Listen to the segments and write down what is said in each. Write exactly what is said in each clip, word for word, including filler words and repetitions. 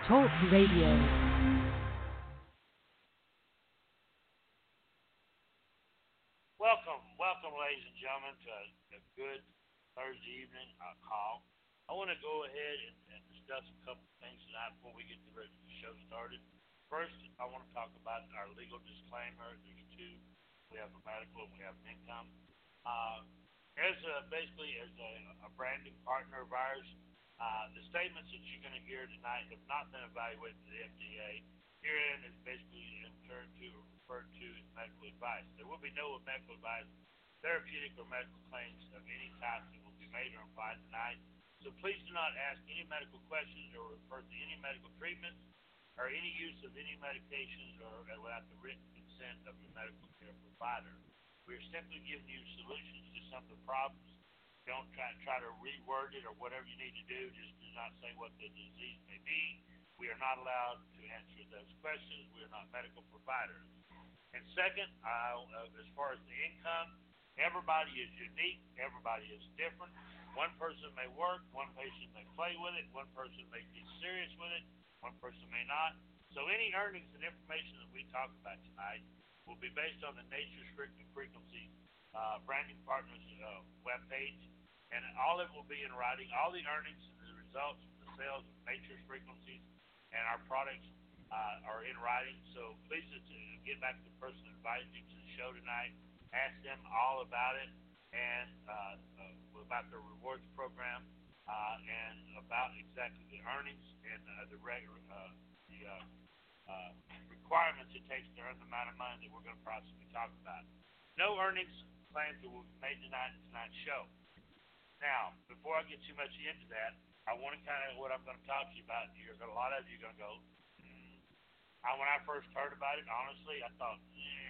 Talk Radio. Welcome, welcome, ladies and gentlemen, to a, a good Thursday evening uh, call. I want to go ahead and, and discuss a couple of things tonight before we get the rest of the show started. First, I want to talk about our legal disclaimer. There's two. We have a medical and we have an income. Uh, as a, basically, as a, a branding partner of ours, uh, the statements that you're going to hear tonight have not been evaluated by the F D A. Herein is basically in turn to referred to as medical advice. There will be no medical advice, therapeutic or medical claims of any type that will be made or implied tonight. So please do not ask any medical questions or refer to any medical treatments or any use of any medications or uh, without the written consent of your medical care provider. We are simply giving you solutions to some of the problems. Don't try try to reword it or whatever you need to do. Just do not say what the disease may be. We are not allowed to answer those questions. We are not medical providers. And second, uh, as far as the income, everybody is unique. Everybody is different. One person may work. One person may play with it. One person may be serious with it. One person may not. So any earnings and information that we talk about tonight will be based on the Nature's Frequency uh, Branding Partners uh, webpage, and all of it will be in writing. All the earnings and the results from the sales of Nature's Frequencies and our products uh, are in writing. So please uh, get back to the person that invited you to the show tonight. Ask them all about it and uh, uh, about the rewards program uh, and about exactly the earnings and uh, the regular uh, the uh, uh, requirements it takes to earn the amount of money that we're going to possibly talk about. No earnings claims that will be made tonight in tonight's show. Now, before I get too much into that, I want to kind of what I'm going to talk to you about. You're a lot of you are going to go. Mm. I, when I first heard about it, honestly, I thought,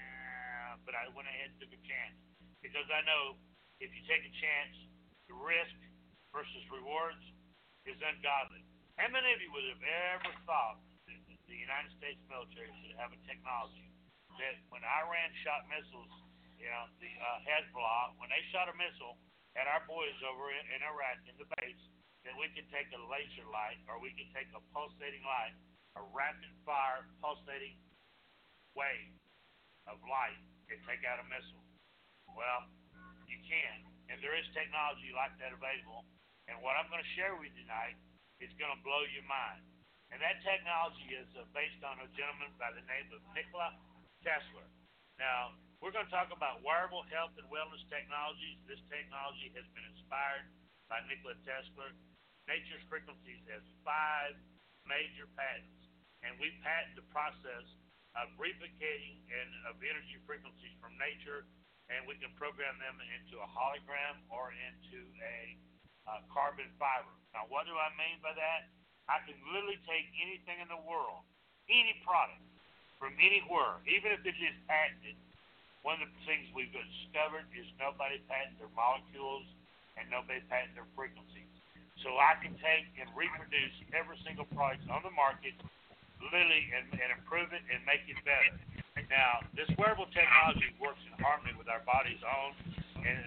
yeah, but I went ahead and took a chance because I know if you take a chance, the risk versus rewards is ungodly. How many of you would have ever thought that the United States military should have a technology that when Iran shot missiles, you know, the uh, Hezbollah, when they shot a missile at our boys over in, in Iraq in the base, that we could take a laser light or we could take a pulsating light, a rapid fire pulsating wave of light and take out a missile. Well, you can, and there is technology like that available. And what I'm going to share with you tonight is going to blow your mind. And that technology is uh, based on a gentleman by the name of Nikola Tesla. Now, we're going to talk about wearable health and wellness technologies. This technology has been inspired by Nikola Tesla. Nature's Frequencies has five major patents, and we patent the process of replicating and of energy frequencies from nature, and we can program them into a hologram or into a uh, carbon fiber. Now, what do I mean by that? I can literally take anything in the world, any product from anywhere, even if it is patented. One of the things we've discovered is nobody patented their molecules and nobody patented their frequencies. So I can take and reproduce every single product on the market, literally, and, and improve it and make it better. Now, this wearable technology works in harmony with our body's own and,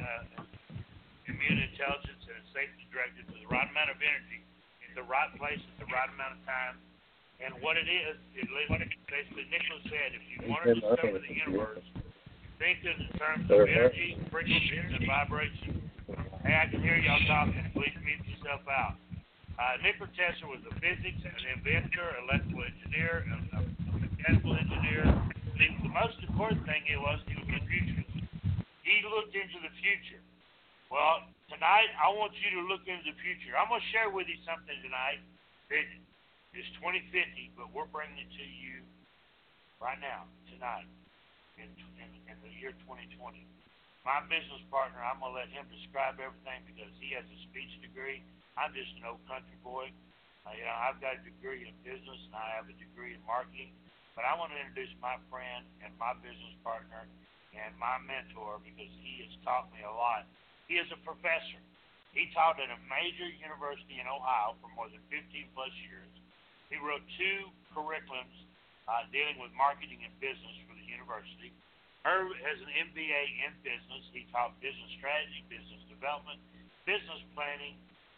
uh, immune intelligence and is safely directed to the right amount of energy in the right place at the right amount of time. And what it is, it basically, Nicholas said, if you want to discover the universe, think in terms of energy, frequencies, and vibration. Hey, I can hear y'all talking. Please mute yourself out. Uh, Nikola Tesla was a physics, an inventor, electrical engineer, a, a mechanical engineer. The, the most important thing it was he was a futurist. He looked into the future. Well, tonight I want you to look into the future. I'm going to share with you something tonight that is twenty fifty, but we're bringing it to you right now, tonight, in, in, in the year twenty twenty. My business partner, I'm going to let him describe everything because he has a speech degree. I'm just an old country boy. Uh, you know, I've got a degree in business and I have a degree in marketing. But I want to introduce my friend and my business partner and my mentor because he has taught me a lot. He is a professor. He taught at a major university in Ohio for more than fifteen plus years. He wrote two curriculums uh, dealing with marketing and business for the university. Herb has an M B A in business. He taught business strategy, business development, business planning,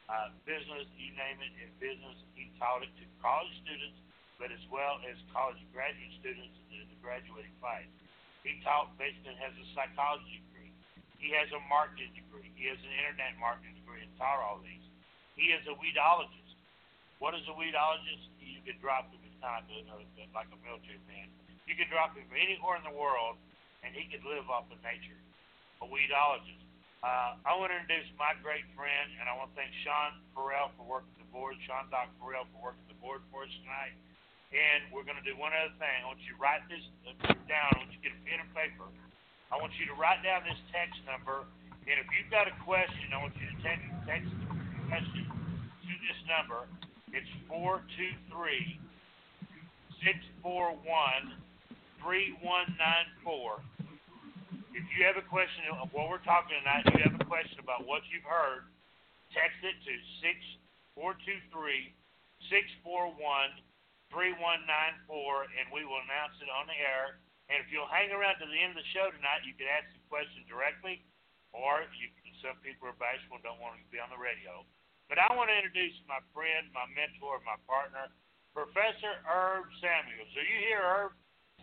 uh, business, you name it, in business. He taught it to college students, but as well as college graduate students in the graduating class. He taught basically has a psychology degree. He has a marketing degree. He has an internet marketing degree and taught all these. He is a weedologist. What is a weedologist? You could drop him. It's kind of like a military man. You could drop him anywhere in the world, and he could live off of nature. A weedologist. Uh, I want to introduce my great friend, and I want to thank Sean Farrell for working the board, Sean Doc Farrell for working the board for us tonight. And we're going to do one other thing. I want you to write this down. I want you to get a pen and paper. I want you to write down this text number, and if you've got a question, I want you to text, text the question to this number. It's four two three, six four one, three one nine four. If you have a question of what we're talking tonight, if you have a question about what you've heard, text it to six four two three, six four one, three one nine four, and we will announce it on the air. And if you'll hang around to the end of the show tonight, you can ask the question directly, or you can, some people are bashful and don't want to be on the radio. But I want to introduce my friend, my mentor, my partner, Professor Herb Samuels. Are you here, Herb?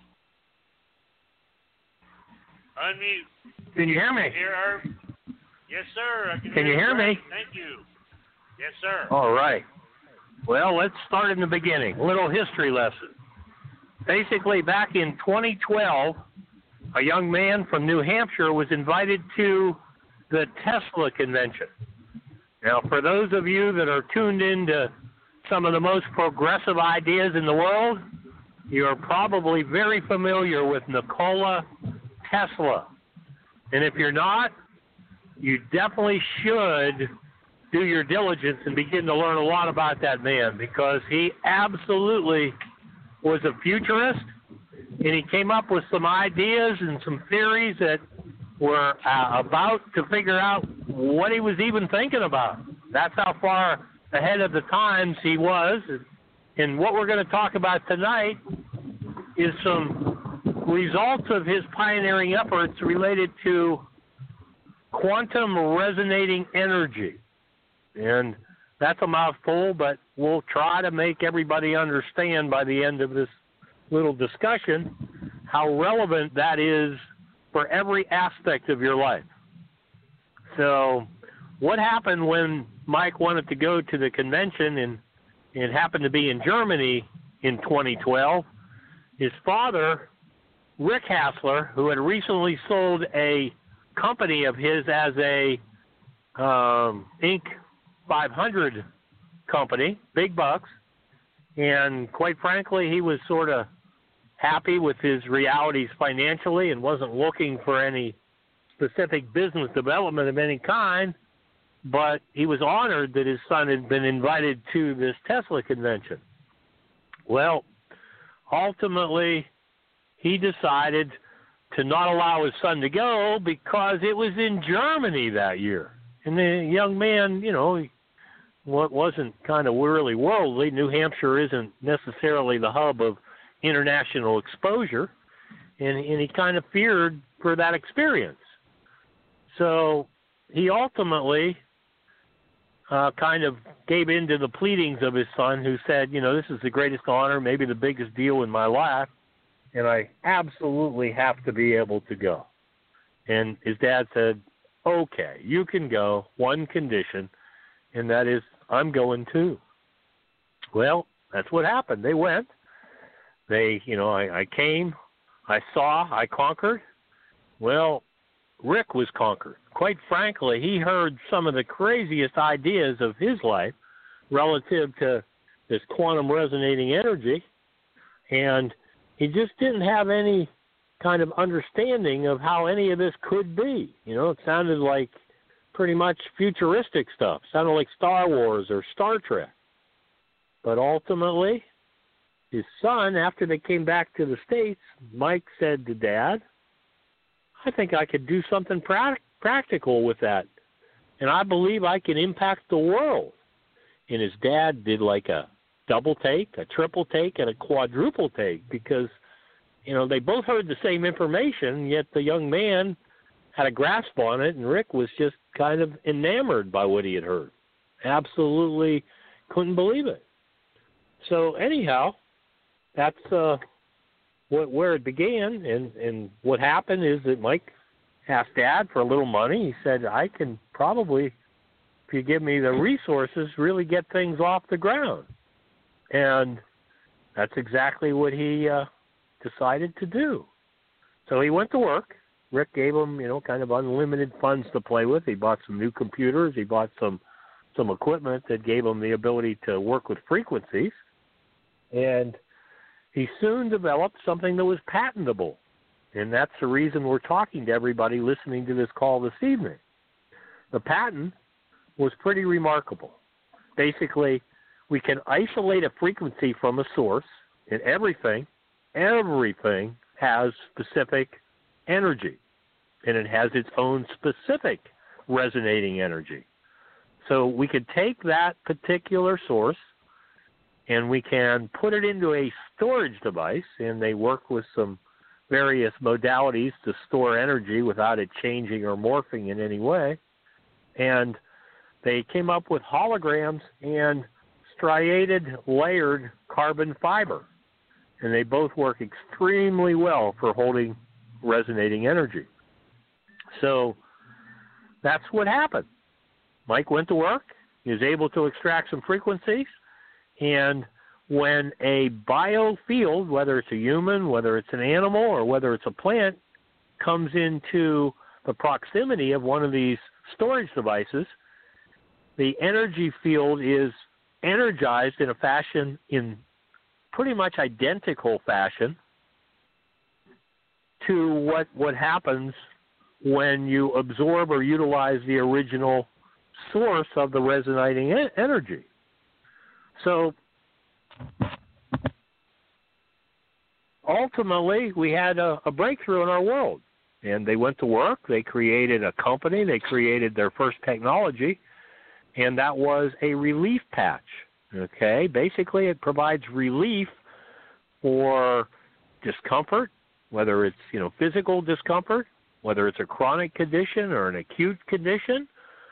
Unmute. Can you hear me? Here, Herb? Yes, sir. I can, can hear you hear me? me? Thank you. Yes, sir. All right. Well, let's start in the beginning. A little history lesson. Basically, back in twenty twelve, a young man from New Hampshire was invited to the Tesla convention. Now, for those of you that are tuned into some of the most progressive ideas in the world, you are probably very familiar with Nikola Tesla. And if you're not, you definitely should do your diligence and begin to learn a lot about that man, because he absolutely was a futurist, and he came up with some ideas and some theories that were uh, about to figure out what he was even thinking about. That's how far ahead of the times he was. And what we're going to talk about tonight is some results of his pioneering efforts related to quantum resonating energy. And that's a mouthful, but we'll try to make everybody understand by the end of this little discussion how relevant that is for every aspect of your life. So what happened when Mike wanted to go to the convention and it happened to be in Germany in twenty twelve? His father, Rick Hassler, who had recently sold a company of his as a um, Inc five hundred company, big bucks, and quite frankly, he was sort of happy with his realities financially and wasn't looking for any specific business development of any kind, but he was honored that his son had been invited to this Tesla convention. Well, ultimately, he decided to not allow his son to go because it was in Germany that year. And the young man, you know, what wasn't kind of really worldly. New Hampshire isn't necessarily the hub of international exposure, and, and he kind of feared for that experience. So he ultimately uh, kind of gave in to the pleadings of his son, who said, you know, this is the greatest honor, maybe the biggest deal in my life, and I absolutely have to be able to go. And his dad said, okay, you can go, one condition, and that is I'm going too. Well, that's what happened. They went. They, you know, I, I came, I saw, I conquered. Well, Rick was conquered. Quite frankly, he heard some of the craziest ideas of his life relative to this quantum resonating energy, and he just didn't have any kind of understanding of how any of this could be. You know, it sounded like pretty much futuristic stuff. It sounded like Star Wars or Star Trek. But ultimately, his son, after they came back to the States, Mike said to Dad, I think I could do something pra- practical with that, and I believe I can impact the world. And his dad did like a double take, a triple take, and a quadruple take, because, you know, they both heard the same information, yet the young man had a grasp on it, and Rick was just kind of enamored by what he had heard. absolutely couldn't believe it. So anyhow, that's uh, what, where it began, and, and what happened is that Mike asked Dad for a little money. He said, I can probably, if you give me the resources, really get things off the ground. And that's exactly what he uh, decided to do. So he went to work. Rick gave him, you know, kind of unlimited funds to play with. He bought some new computers. He bought some some equipment that gave him the ability to work with frequencies. And he soon developed something that was patentable. And that's the reason we're talking to everybody listening to this call this evening. The patent was pretty remarkable. Basically, we can isolate a frequency from a source, and everything, everything has specific energy, and it has its own specific resonating energy. So we could take that particular source and we can put it into a storage device, and they work with some various modalities to store energy without it changing or morphing in any way. And they came up with holograms and striated layered carbon fiber. And they both work extremely well for holding resonating energy. So that's what happened. Mike went to work. He was able to extract some frequencies. And when a biofield, whether it's a human, whether it's an animal, or whether it's a plant, comes into the proximity of one of these storage devices, the energy field is energized in a fashion, in pretty much identical fashion to what, what happens when you absorb or utilize the original source of the resonating e- energy. So ultimately, we had a, a breakthrough in our world. And they went to work. They created a company. They created their first technology, and that was a relief patch. Okay? Basically, it provides relief for discomfort, whether it's, you know, physical discomfort, whether it's a chronic condition or an acute condition,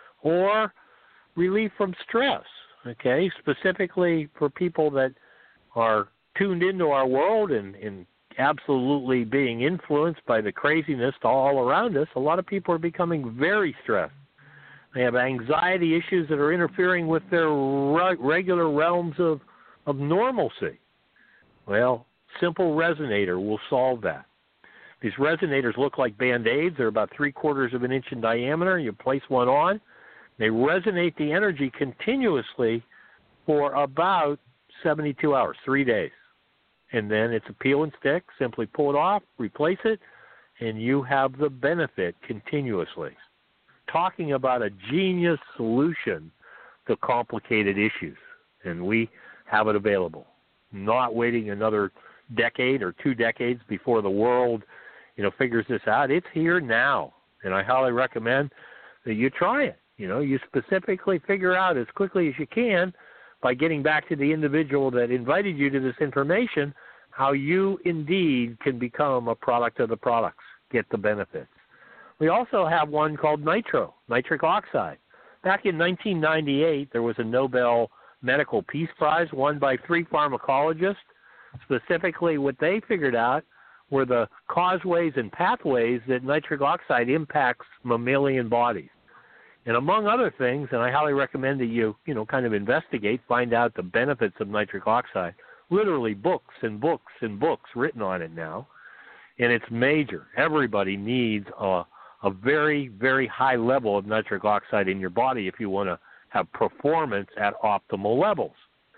or relief from stress. Okay? Specifically for people that are tuned into our world and, and absolutely being influenced by the craziness all around us, a lot of people are becoming very stressed. They have anxiety issues that are interfering with their re- regular realms of, of normalcy. Well, simple resonator will solve that. These resonators look like Band-Aids. They're about three quarters of an inch in diameter. You place one on. They resonate the energy continuously for about seventy-two hours, three days. And then it's a peel and stick. Simply pull it off, replace it, and you have the benefit continuously. Talking about a genius solution to complicated issues, and we have it available. Not waiting another decade or two decades before the world, you know, figures this out. It's here now, and I highly recommend that you try it. You know, you specifically figure out as quickly as you can, by getting back to the individual that invited you to this information, how you indeed can become a product of the products, get the benefits. We also have one called nitro, nitric oxide. Back in nineteen ninety-eight, there was a Nobel Medical Peace Prize won by three pharmacologists. Specifically, what they figured out were the causeways and pathways that nitric oxide impacts mammalian bodies. And among other things, and I highly recommend that you, you know, kind of investigate, find out the benefits of nitric oxide. Literally books and books and books written on it now. And it's major. Everybody needs a, a very, very high level of nitric oxide in your body if you want to have performance at optimal levels.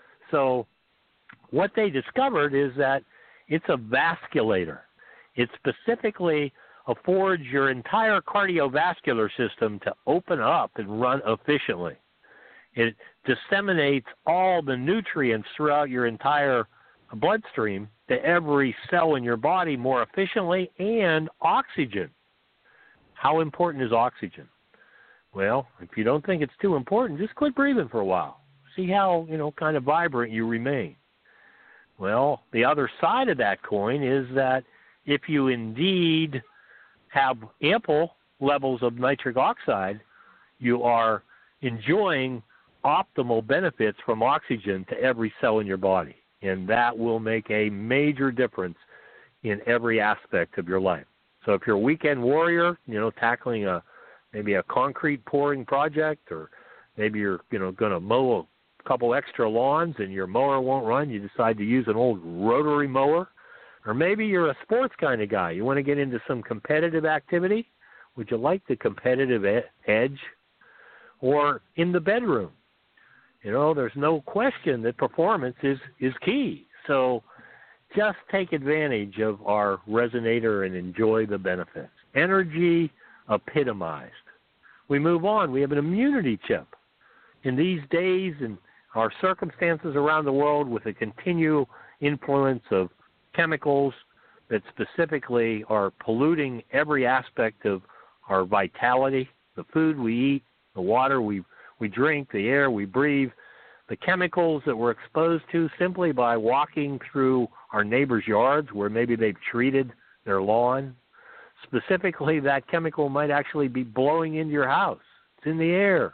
So what they discovered is that it's a vasculator. It specifically affords your entire cardiovascular system to open up and run efficiently. It disseminates all the nutrients throughout your entire bloodstream to every cell in your body more efficiently, and oxygen. How important is oxygen? Well, if you don't think it's too important, just quit breathing for a while. See how, you know, kind of vibrant you remain. Well, the other side of that coin is that if you indeed have ample levels of nitric oxide, you are enjoying optimal benefits from oxygen to every cell in your body. And that will make a major difference in every aspect of your life. So if you're a weekend warrior, you know, tackling a maybe a concrete pouring project, or maybe you're, you know, going to mow a couple extra lawns and your mower won't run, you decide to use an old rotary mower. Or maybe you're a sports kind of guy. You want to get into some competitive activity. Would you like the competitive edge? Or in the bedroom. You know, there's no question that performance is, is key. So just take advantage of our resonator and enjoy the benefits. Energy epitomized. We move on. We have an immunity chip. In these days and our circumstances around the world, with the continual influence of chemicals that specifically are polluting every aspect of our vitality, the food we eat, the water we, we drink, the air we breathe, the chemicals that we're exposed to simply by walking through our neighbors' yards where maybe they've treated their lawn. Specifically, that chemical might actually be blowing into your house. It's in the air.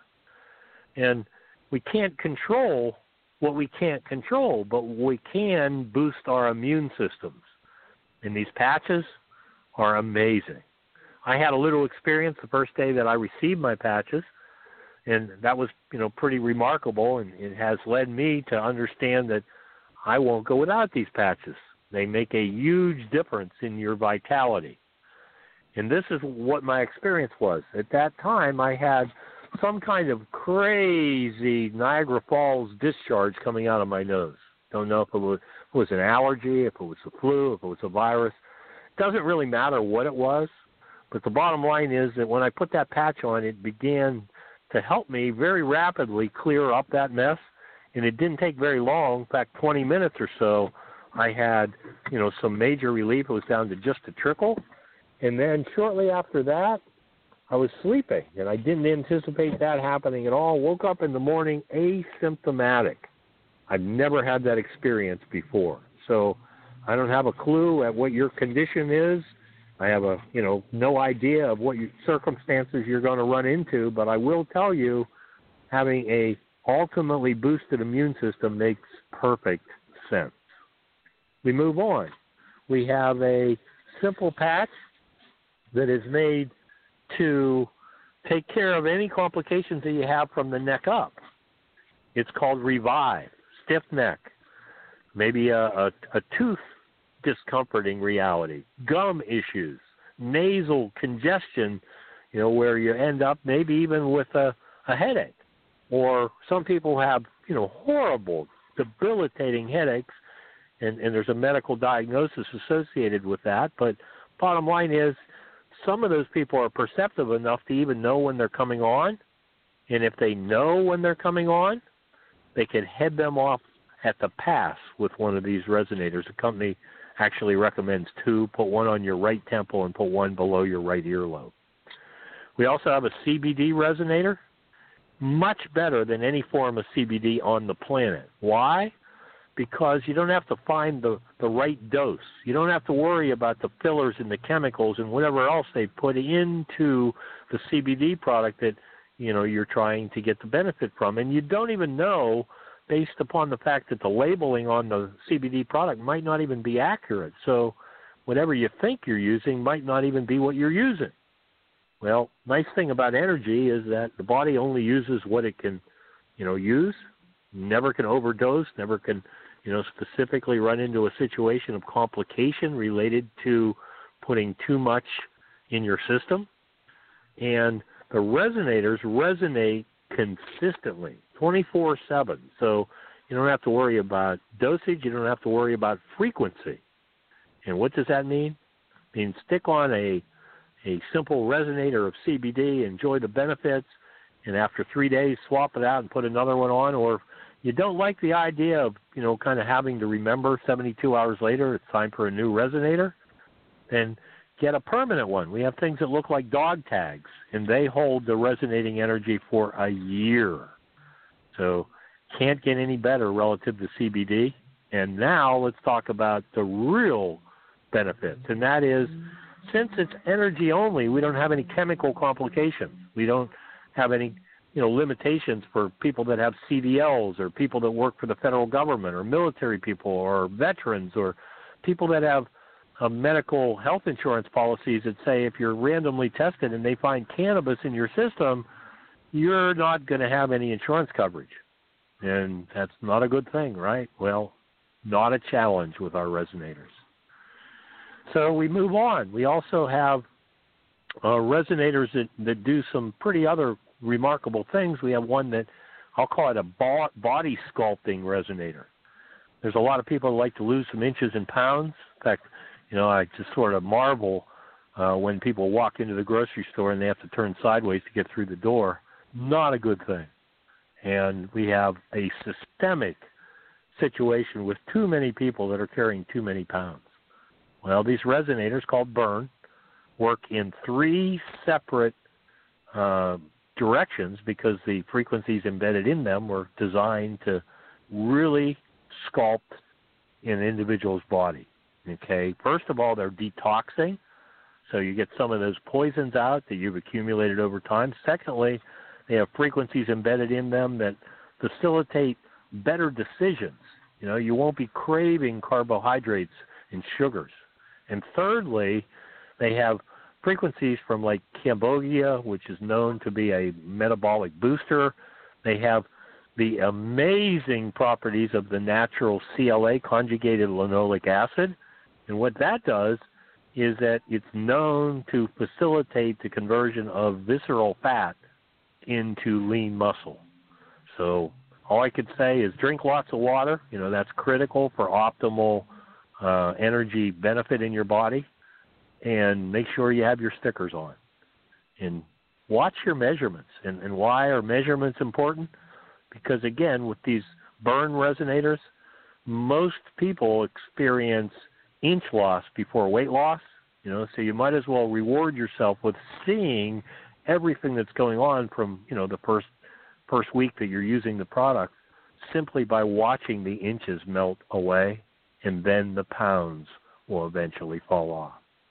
And we can't control what we can't control, but we can boost our immune systems. And these patches are amazing. I had a little experience the first day that I received my patches, and that was, you know, pretty remarkable, and it has led me to understand that I won't go without these patches. They make a huge difference in your vitality. And this is what my experience was. At that time, I had some kind of crazy Niagara Falls discharge coming out of my nose. Don't know if it was, if it was an allergy, if it was the flu, if it was a virus. It doesn't really matter what it was, but the bottom line is that when I put that patch on, it began to help me very rapidly clear up that mess, and it didn't take very long. In fact, twenty minutes or so, I had, you know, some major relief. It was down to just a trickle, and then shortly after that, I was sleeping, and I didn't anticipate that happening at all. Woke up in the morning asymptomatic. I've never had that experience before. So I don't have a clue at what your condition is. I have a, you know, no idea of what your circumstances you're going to run into, but I will tell you, having a ultimately boosted immune system makes perfect sense. We move on. We have a simple patch that is made to take care of any complications that you have from the neck up. It's called Revive, stiff neck, maybe a, a, a tooth discomforting reality, gum issues, nasal congestion, you know, where you end up maybe even with a, a headache. Or some people have, you know, horrible, debilitating headaches, and, and there's a medical diagnosis associated with that. But bottom line is, some of those people are perceptive enough to even know when they're coming on. And if they know when they're coming on, they can head them off at the pass with one of these resonators. The company actually recommends two. Put one on your right temple and put one below your right earlobe. We also have a C B D resonator, much better than any form of C B D on the planet. Why? Because you don't have to find the, the right dose. You don't have to worry about the fillers and the chemicals and whatever else they put into the C B D product that, you know, you're trying to get the benefit from. And you don't even know, based upon the fact that the labeling on the C B D product might not even be accurate. So whatever you think you're using might not even be what you're using. Well, nice thing about energy is that the body only uses what it can, you know, use. Never can overdose, never can, you know, specifically run into a situation of complication related to putting too much in your system. And the resonators resonate consistently, twenty-four seven. So you don't have to worry about dosage. You don't have to worry about frequency. And what does that mean? It means stick on a, a simple resonator of C B D, enjoy the benefits, and after three days, swap it out and put another one on. Or if you don't like the idea of, you know, kind of having to remember seventy-two hours later it's time for a new resonator, then get a permanent one. We have things that look like dog tags, and they hold the resonating energy for a year. So can't get any better relative to C B D. And now let's talk about the real benefits, and that is, since it's energy only, we don't have any chemical complications. We don't have any, you know, limitations for people that have C D Ls or people that work for the federal government or military people or veterans or people that have uh, medical health insurance policies that say if you're randomly tested and they find cannabis in your system, you're not going to have any insurance coverage. And that's not a good thing, right? Well, not a challenge with our resonators. So we move on. We also have uh, resonators that, that do some pretty other remarkable things. We have one that I'll call it a bo- body sculpting resonator. There's a lot of people that like to lose some inches and pounds. In fact, you know, I just sort of marvel uh, when people walk into the grocery store and they have to turn sideways to get through the door. Not a good thing. And we have a systemic situation with too many people that are carrying too many pounds. Well, these resonators called Burn work in three separate uh, directions because the frequencies embedded in them were designed to really sculpt an individual's body. Okay, first of all, they're detoxing, so you get some of those poisons out that you've accumulated over time. Secondly, they have frequencies embedded in them that facilitate better decisions. You know, you won't be craving carbohydrates and sugars. And thirdly, they have frequencies from like Cambogia, which is known to be a metabolic booster. They have the amazing properties of the natural C L A, conjugated linoleic acid. And what that does is that it's known to facilitate the conversion of visceral fat into lean muscle. So all I could say is drink lots of water. You know, that's critical for optimal uh, energy benefit in your body. And make sure you have your stickers on. And watch your measurements. And, and why are measurements important? Because, again, with these Burn resonators, most people experience inch loss before weight loss. You know, so you might as well reward yourself with seeing everything that's going on from, you know, the first first week that you're using the product, simply by watching the inches melt away, and then the pounds will eventually fall off.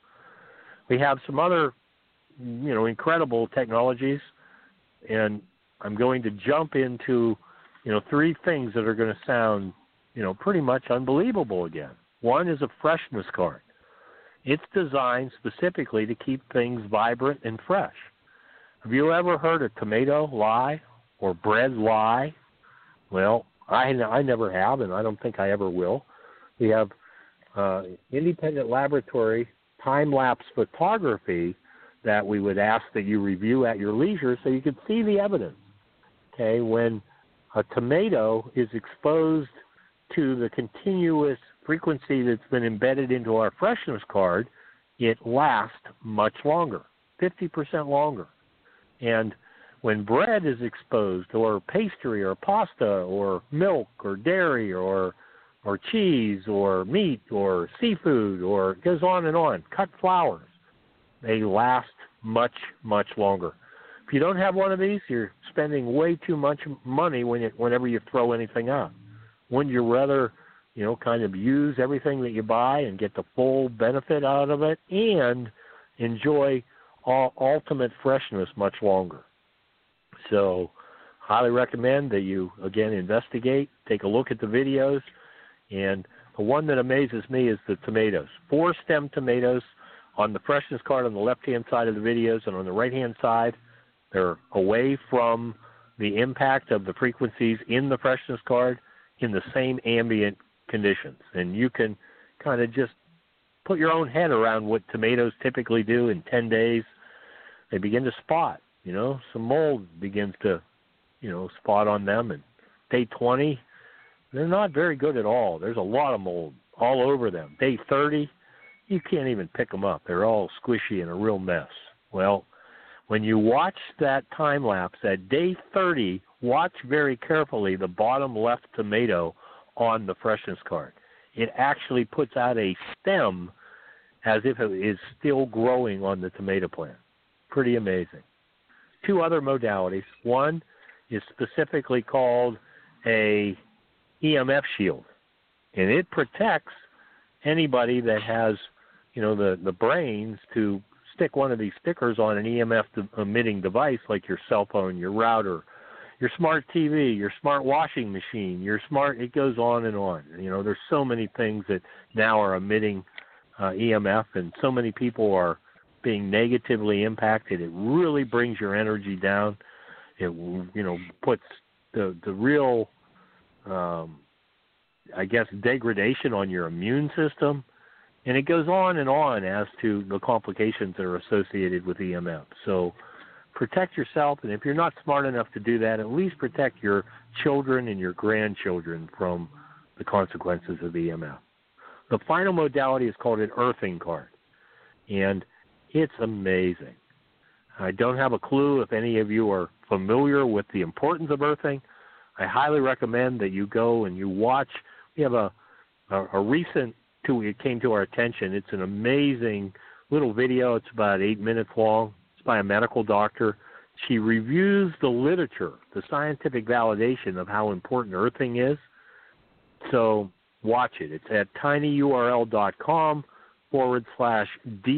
We have some other, you know, incredible technologies, and I'm going to jump into, you know, three things that are going to sound, you know, pretty much unbelievable again. One is a freshness card. It's designed specifically to keep things vibrant and fresh. Have you ever heard of tomato lye or bread lye? Well, I, I never have, and I don't think I ever will. We have uh, independent laboratory time-lapse photography that we would ask that you review at your leisure so you could see the evidence. Okay, when a tomato is exposed to the continuous frequency that's been embedded into our freshness card, it lasts much longer, fifty percent longer. And when bread is exposed, or pastry, or pasta, or milk, or dairy, or or cheese, or meat, or seafood, or it goes on and on, cut flours, they last much, much longer. If you don't have one of these, you're spending way too much money when you, whenever you throw anything out. Wouldn't you rather, you know, kind of use everything that you buy and get the full benefit out of it and enjoy all, ultimate freshness much longer? So highly recommend that you, again, investigate, take a look at the videos. And the one that amazes me is the tomatoes. Four stem tomatoes on the freshness card on the left-hand side of the videos, and on the right-hand side, they're away from the impact of the frequencies in the freshness card in the same ambient conditions. And you can kind of just put your own head around what tomatoes typically do in ten days. They begin to spot, you know, some mold begins to, you know, spot on them. And day twenty, they're not very good at all. There's a lot of mold all over them. Day thirty, you can't even pick them up. They're all squishy and a real mess. Well, when you watch that time lapse at day thirty, watch very carefully the bottom left tomato on the freshness card. It actually puts out a stem as if it is still growing on the tomato plant. Pretty amazing. Two other modalities. One is specifically called a E M F shield, and it protects anybody that has, you know, the, the brains to stick one of these stickers on an E M F emitting device like your cell phone, your router, your smart T V, your smart washing machine, your smart, it goes on and on. You know, there's so many things that now are emitting uh, E M F, and so many people are being negatively impacted. It really brings your energy down. It, you know, puts the, the real, um, I guess, degradation on your immune system. And it goes on and on as to the complications that are associated with E M F. So protect yourself, and if you're not smart enough to do that, at least protect your children and your grandchildren from the consequences of E M F. The final modality is called an earthing card, and it's amazing. I don't have a clue if any of you are familiar with the importance of earthing. I highly recommend that you go and you watch. We have a, a, a recent, to, it came to our attention. It's an amazing little video. It's about eight minutes long. By a medical doctor. She reviews the literature, the scientific validation of how important earthing is. So watch it. It's at tinyurl.com forward slash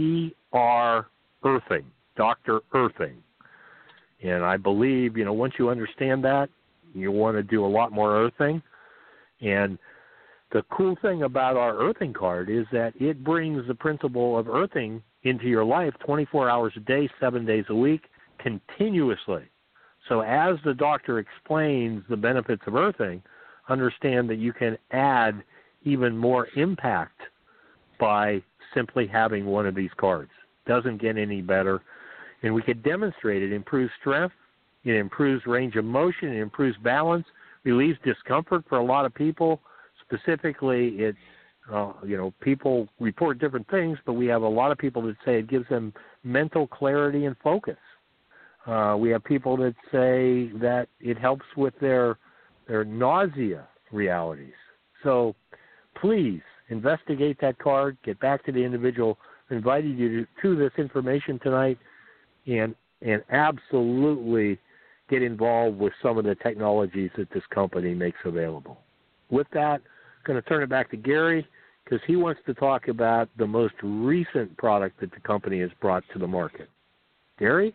DR Earthing, Doctor Earthing. And I believe, you know, once you understand that, you want to do a lot more earthing. And the cool thing about our earthing card is that it brings the principle of earthing into your life twenty-four hours a day, seven days a week, continuously. So as the doctor explains the benefits of earthing, understand that you can add even more impact by simply having one of these cards. Doesn't get any better. And we could demonstrate it improves strength, it improves range of motion, it improves balance, relieves discomfort for a lot of people. Specifically, it Uh, you know, people report different things, but we have a lot of people that say it gives them mental clarity and focus. Uh, we have people that say that it helps with their their nausea realities. So please investigate that card, get back to the individual who invited you to, to this information tonight, and and absolutely get involved with some of the technologies that this company makes available. With that, I'm going to turn it back to Gary, because he wants to talk about the most recent product that the company has brought to the market. Gary?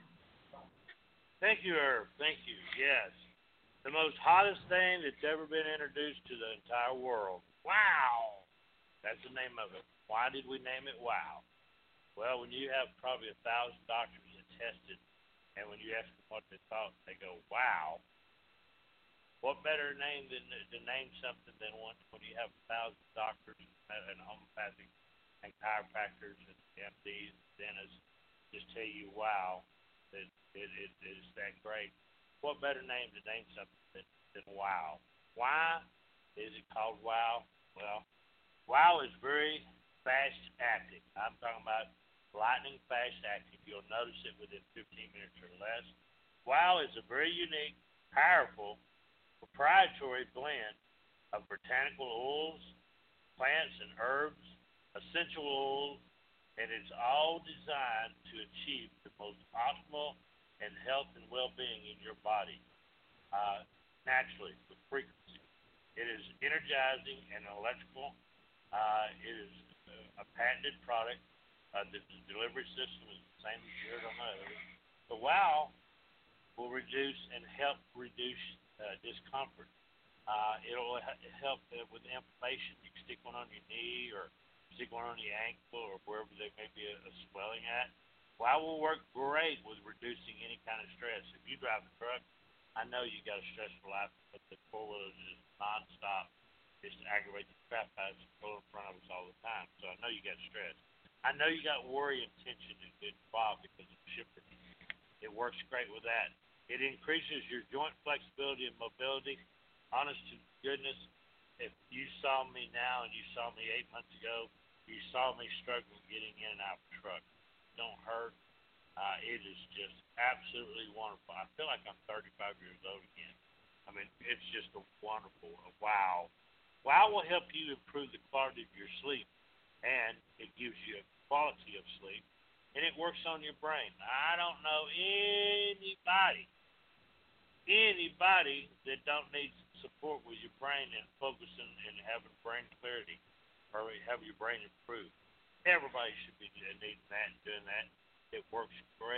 Thank you, Irv. Thank you. Yes. The most hottest thing that's ever been introduced to the entire world. Wow. That's the name of it. Why did we name it Wow? Well, when you have probably a thousand doctors that test it, and when you ask them what they thought, they go, wow. What better name than to name something than one when you have a thousand doctors and homeopathic and chiropractors and M Ds and dentists just tell you, wow, that it, it, it is that great. What better name to name something than, than wow? Why is it called wow? Well, wow is very fast acting. I'm talking about lightning fast acting. You'll notice it within fifteen minutes or less. Wow is a very unique, powerful, proprietary blend of botanical oils, plants and herbs, essential oils, and it's all designed to achieve the most optimal and health and well-being in your body uh, naturally with frequency. It is energizing and electrical. Uh, it is a patented product. Uh, the, the delivery system is the same as you heard on the other. The WOW will reduce and help reduce Uh, discomfort. Uh, it'll ha- help uh, with inflammation. You can stick one on your knee or stick one on your ankle or wherever there may be a, a swelling at. Wow will work great with reducing any kind of stress. If you drive a truck, I know you got a stressful life, but the four-wheelers is nonstop. Just to aggravate the crap out of us and go in front of us all the time. So I know you got stress. I know you got worry and tension involved because of shipping. It works great with that. It increases your joint flexibility and mobility. Honest to goodness, if you saw me now and you saw me eight months ago, you saw me struggling getting in and out of the truck. Don't hurt. Uh, it is just absolutely wonderful. I feel like I'm thirty-five years old again. I mean, it's just a wonderful a wow. Wow will help you improve the quality of your sleep, and it gives you a quality of sleep, and it works on your brain. I don't know anybody, anybody that don't need support with your brain and focusing and having brain clarity or have your brain improved. Everybody should be needing that and doing that. It works great.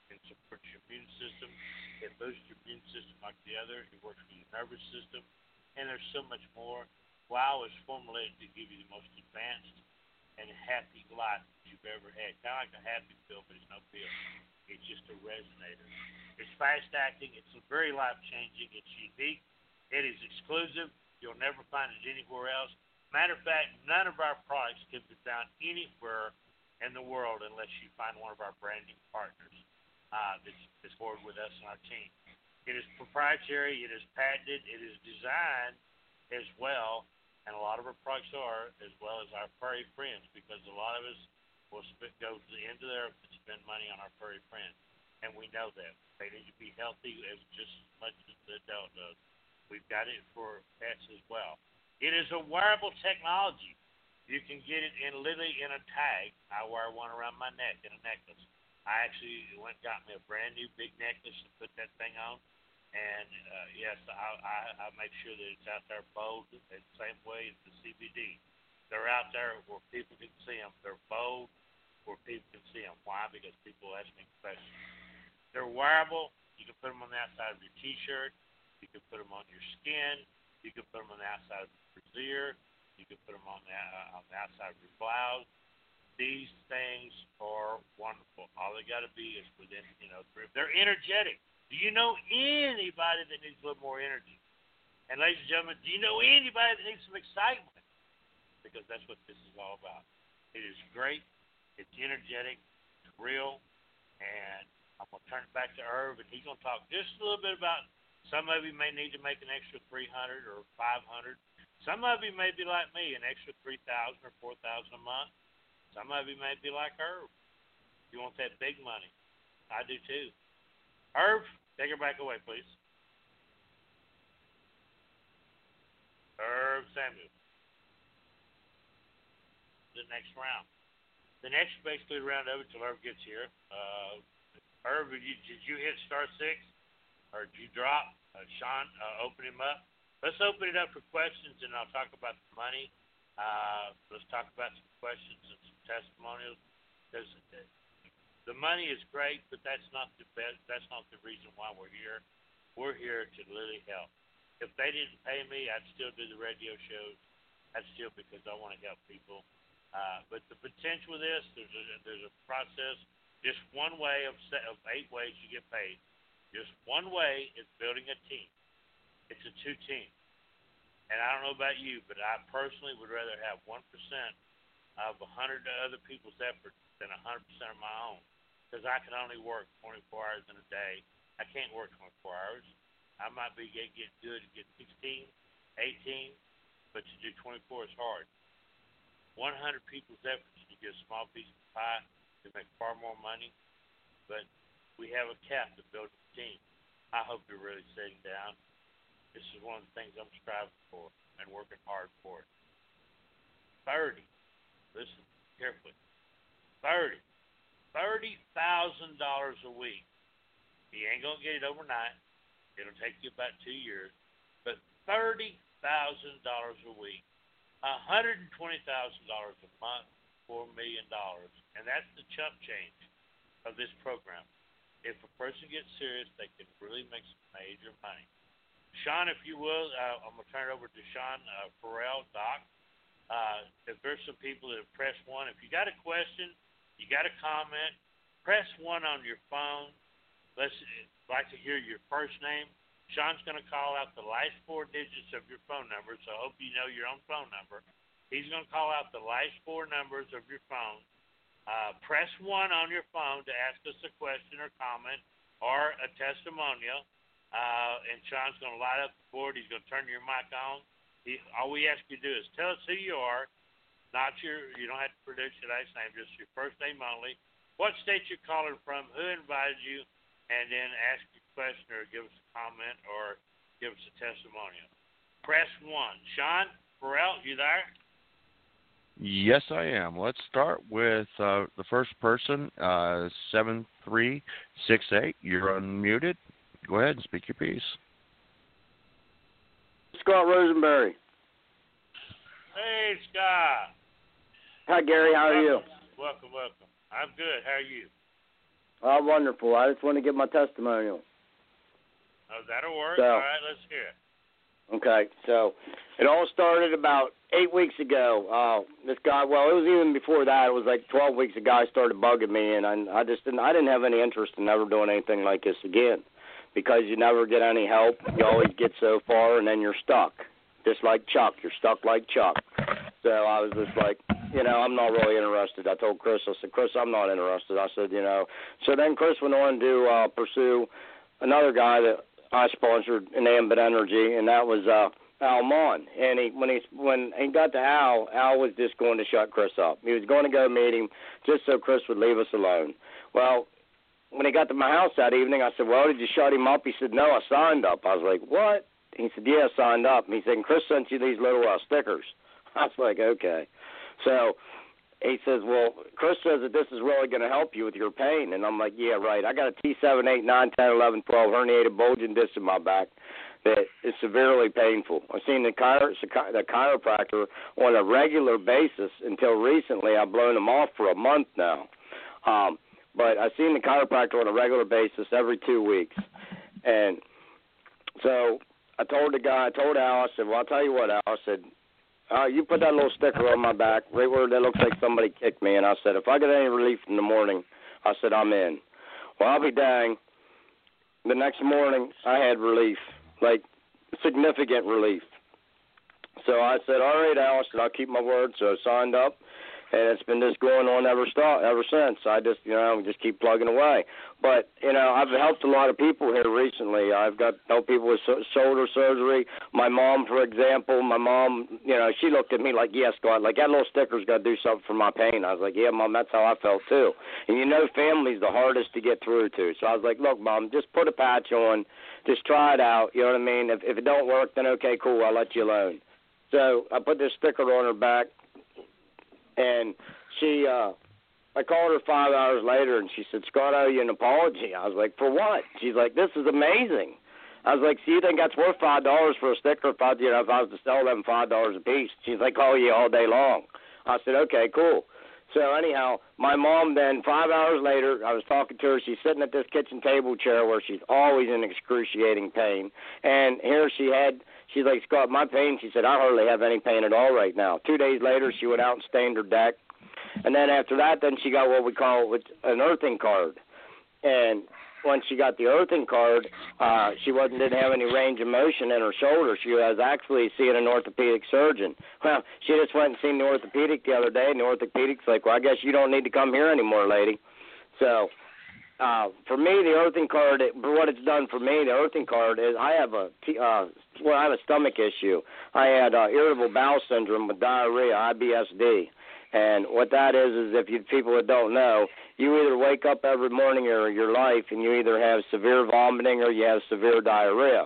and supports your immune system. It boosts your immune system like the other. It works for your nervous system. And there's so much more. WOW is formulated to give you the most advanced and happy life that you've ever had. Kind of like a happy pill, but it's no pill. It's just a resonator. It's fast acting. It's very life changing. It's unique. It is exclusive. You'll never find it anywhere else. Matter of fact, none of our products can be found anywhere in the world unless you find one of our branding partners uh, that's, that's forward with us and our team. It is proprietary. It is patented. It is designed as well, and a lot of our products are, as well as our furry friends, because a lot of us will spend, go to the end of the earth and spend money on our furry friends, and we know that. They need to be healthy as just as much as the adult does. We've got it for pets as well. It is a wearable technology. You can get it in literally in a tag. I wear one around my neck in a necklace. I actually went and got me a brand new big necklace to put that thing on. And uh, yes, I, I, I make sure that it's out there bold the same way as the C B D. They're out there where people can see them. They're bold where people can see them. Why? Because people ask me questions. They're wearable. You can put them on the outside of your T-shirt. You can put them on your skin. You can put them on the outside of your brassiere. You can put them on the, uh, on the outside of your blouse. These things are wonderful. All they got to be is within, you know, they're energetic. Do you know anybody that needs a little more energy? And ladies and gentlemen, do you know anybody that needs some excitement? Because that's what this is all about. It is great. It's energetic. It's real. And I'm going to turn it back to Irv, and he's going to talk just a little bit about some of you may need to make an extra three hundred dollars or five hundred dollars. Some of you may be like me, an extra three thousand dollars or four thousand dollars a month. Some of you may be like Irv. You want that big money. I do too. Irv, take her back away, please. Irv Samuel. The next round. The next basically round of it till Irv gets here. Uh, Irv, did you, did you hit star six? Or did you drop? Uh, Sean, uh, open him up. Let's open it up for questions, and I'll talk about the money. Uh, let's talk about some questions and some testimonials. Because the money is great, but that's not the best. That's not the reason why we're here. We're here to literally help. If they didn't pay me, I'd still do the radio shows. That's still because I want to help people. Uh, but the potential of this, there's a, there's a process. Just one way of, of eight ways you get paid. Just one way is building a team. It's a two team. And I don't know about you, but I personally would rather have one percent of one hundred other people's effort than one hundred percent of my own. Because I can only work twenty-four hours in a day. I can't work twenty-four hours. I might be get, get good and get sixteen, eighteen, but to do twenty-four is hard. one hundred people's effort, you get a small piece of pie, you make far more money. But we have a cap to build a team. I hope you're really sitting down. This is one of the things I'm striving for and working hard for it. thirty, listen carefully, thirty, thirty thousand dollars a week. You ain't going to get it overnight. It'll take you about two years. But thirty thousand dollars a week, one hundred twenty thousand dollars a month, four million dollars. And that's the chump change of this program. If a person gets serious, they can really make some major money. Sean, if you will, uh, I'm going to turn it over to Sean uh, Farrell, Doc. Uh, if there's some people that have pressed one, if you got a question, you got a comment, press one on your phone. Let's like to hear your first name. Sean's going to call out the last four digits of your phone number, so I hope you know your own phone number. He's going to call out the last four numbers of your phone. Uh, press one on your phone to ask us a question or comment or a testimonial. Uh, and Sean's going to light up the board. He's going to turn your mic on. He, all we ask you to do is tell us who you are, not your, you don't have to produce your last name, just your first name only, what state you're calling from, who invited you, and then ask your question or give us a comment or give us a testimonial. Press one. Sean Farrell, you there? Yes, I am. Let's start with uh, the first person, uh, seven three six eight. You're unmuted. Go ahead and speak your piece. Scott Rosenberry. Hey, Scott. Hi, Gary. How are you? Welcome, welcome. I'm good. How are you? Oh, wonderful. I just want to give my testimonial. Oh, that'll work. So, all right, let's hear it. Okay, so it all started about eight weeks ago. Uh, this guy, well, it was even before that. It was like twelve weeks ago. Guy started bugging me, and I, I just didn't. I didn't have any interest in ever doing anything like this again, because you never get any help. You always get so far, and then you're stuck, just like Chuck. You're stuck like Chuck. So I was just like, you know, I'm not really interested. I told Chris, I said, Chris, I'm not interested. I said, you know. So then Chris went on to uh, pursue another guy that I sponsored in Ambit Energy, and that was uh, Al Mon. And he, when he when he got to Al, Al was just going to shut Chris up. He was going to go meet him just so Chris would leave us alone. Well, when he got to my house that evening, I said, well, did you shut him up? He said, no, I signed up. I was like, what? He said, yeah, I signed up. And he said, and Chris sent you these little uh, stickers. I was like, okay. So he says, well, Chris says that this is really going to help you with your pain. And I'm like, yeah, right. I got a T seven, eight, nine, ten, eleven, twelve herniated bulging disc in my back that is severely painful. I've seen the, chiro- the chiropractor on a regular basis until recently. I've blown him off for a month now. Um, but I've seen the chiropractor on a regular basis every two weeks. And so I told the guy, I told Al, I said, well, I'll tell you what, Al, I said, Uh, you put that little sticker on my back right where that looks like somebody kicked me, and I said, if I get any relief in the morning, I said, I'm in. Well, I'll be dang. The next morning, I had relief, like significant relief. So I said, all right, Al, I said, I'll keep my word. So I signed up, and it's been just going on ever start, ever since. I just, you know, just keep plugging away. But, you know, I've helped a lot of people here recently. I've got helped people with so- shoulder surgery. My mom, for example, my mom, you know, she looked at me like, yes, God, like that little sticker's got to do something for my pain. I was like, yeah, Mom, that's how I felt too. And, you know, family's the hardest to get through to. So I was like, look, Mom, just put a patch on. Just try it out. You know what I mean? If, if it don't work, then okay, cool, I'll let you alone. So I put this sticker on her back. And she, uh, I called her five hours later, and she said, Scott, I owe you an apology. I was like, for what? She's like, this is amazing. I was like, so you think that's worth five dollars for a sticker if I, you know, if I was to sell them five dollars a piece? She's like, oh, yeah, all day long. I said, okay, cool. So anyhow, my mom then, five hours later, I was talking to her. She's sitting at this kitchen table chair where she's always in excruciating pain. And here she had, she's like, Scott, my pain, she said, I hardly have any pain at all right now. Two days later, she went out and stained her deck. And then after that, then she got what we call an earthing card. And when she got the earthing card, uh, she wasn't didn't have any range of motion in her shoulder. She was actually seeing an orthopedic surgeon. Well, she just went and seen the orthopedic the other day, and the orthopedic's like, well, I guess you don't need to come here anymore, lady. So uh, for me, the earthing card, it, for what it's done for me, the earthing card is I have a uh, well, I have a stomach issue. I had uh, irritable bowel syndrome with diarrhea, I B S D. And what that is is if you people that don't know, you either wake up every morning in your life and you either have severe vomiting or you have severe diarrhea.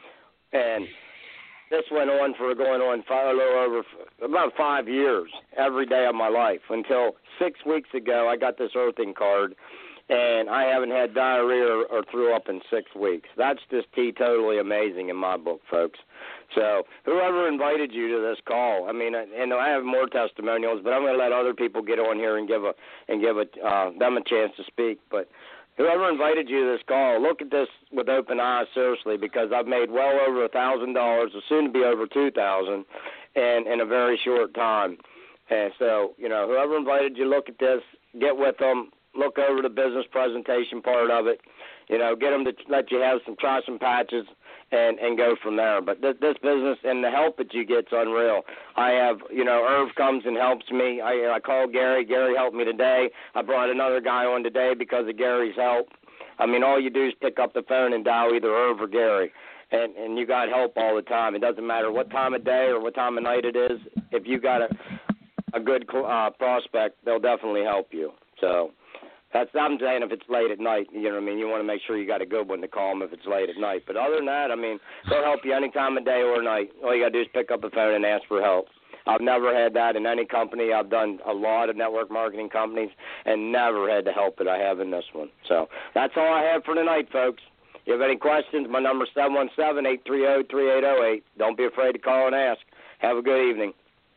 And this went on for going on five, a little over about five years, every day of my life, until six weeks ago I got this earthing card, and I haven't had diarrhea or, or threw up in six weeks. That's just totally amazing in my book, folks. So whoever invited you to this call, I mean, and I have more testimonials, but I'm going to let other people get on here and give a and give a, uh, them a chance to speak. But whoever invited you to this call, look at this with open eyes, seriously, because I've made well over a thousand dollars, soon to be over two thousand, and in a very short time. And so, you know, whoever invited you, look at this, get with them. Look over the business presentation part of it, you know, get them to let you have some, try some patches and, and go from there. But this, this business and the help that you get's unreal. I have, you know, Irv comes and helps me. I, I called Gary. Gary helped me today. I brought another guy on today because of Gary's help. I mean, all you do is pick up the phone and dial either Irv or Gary. And, and you got help all the time. It doesn't matter what time of day or what time of night it is. If you got a, a good uh, prospect, they'll definitely help you. So that's I'm saying if it's late at night, you know what I mean? You want to make sure you got a good one to call them if it's late at night. But other than that, I mean, they'll help you any time of day or night. All you got to do is pick up the phone and ask for help. I've never had that in any company. I've done a lot of network marketing companies and never had the help that I have in this one. So that's all I have for tonight, folks. If you have any questions, my number is seven one seven, eight three zero, three eight zero eight. Don't be afraid to call and ask. Have a good evening.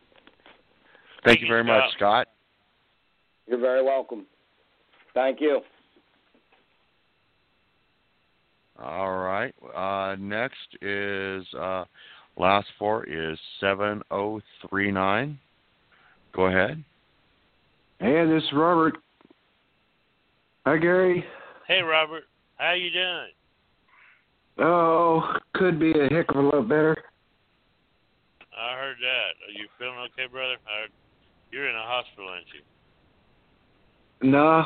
Thank you very much, Scott. You're very welcome. Thank you. All right. Uh, next is uh, last four is seven oh three nine. Go ahead. Hey, this is Robert. Hi, Gary. Hey, Robert. How you doing? Oh, could be a heck of a lot better. I heard that. Are you feeling okay, brother? I heard you're in a hospital, aren't you? No,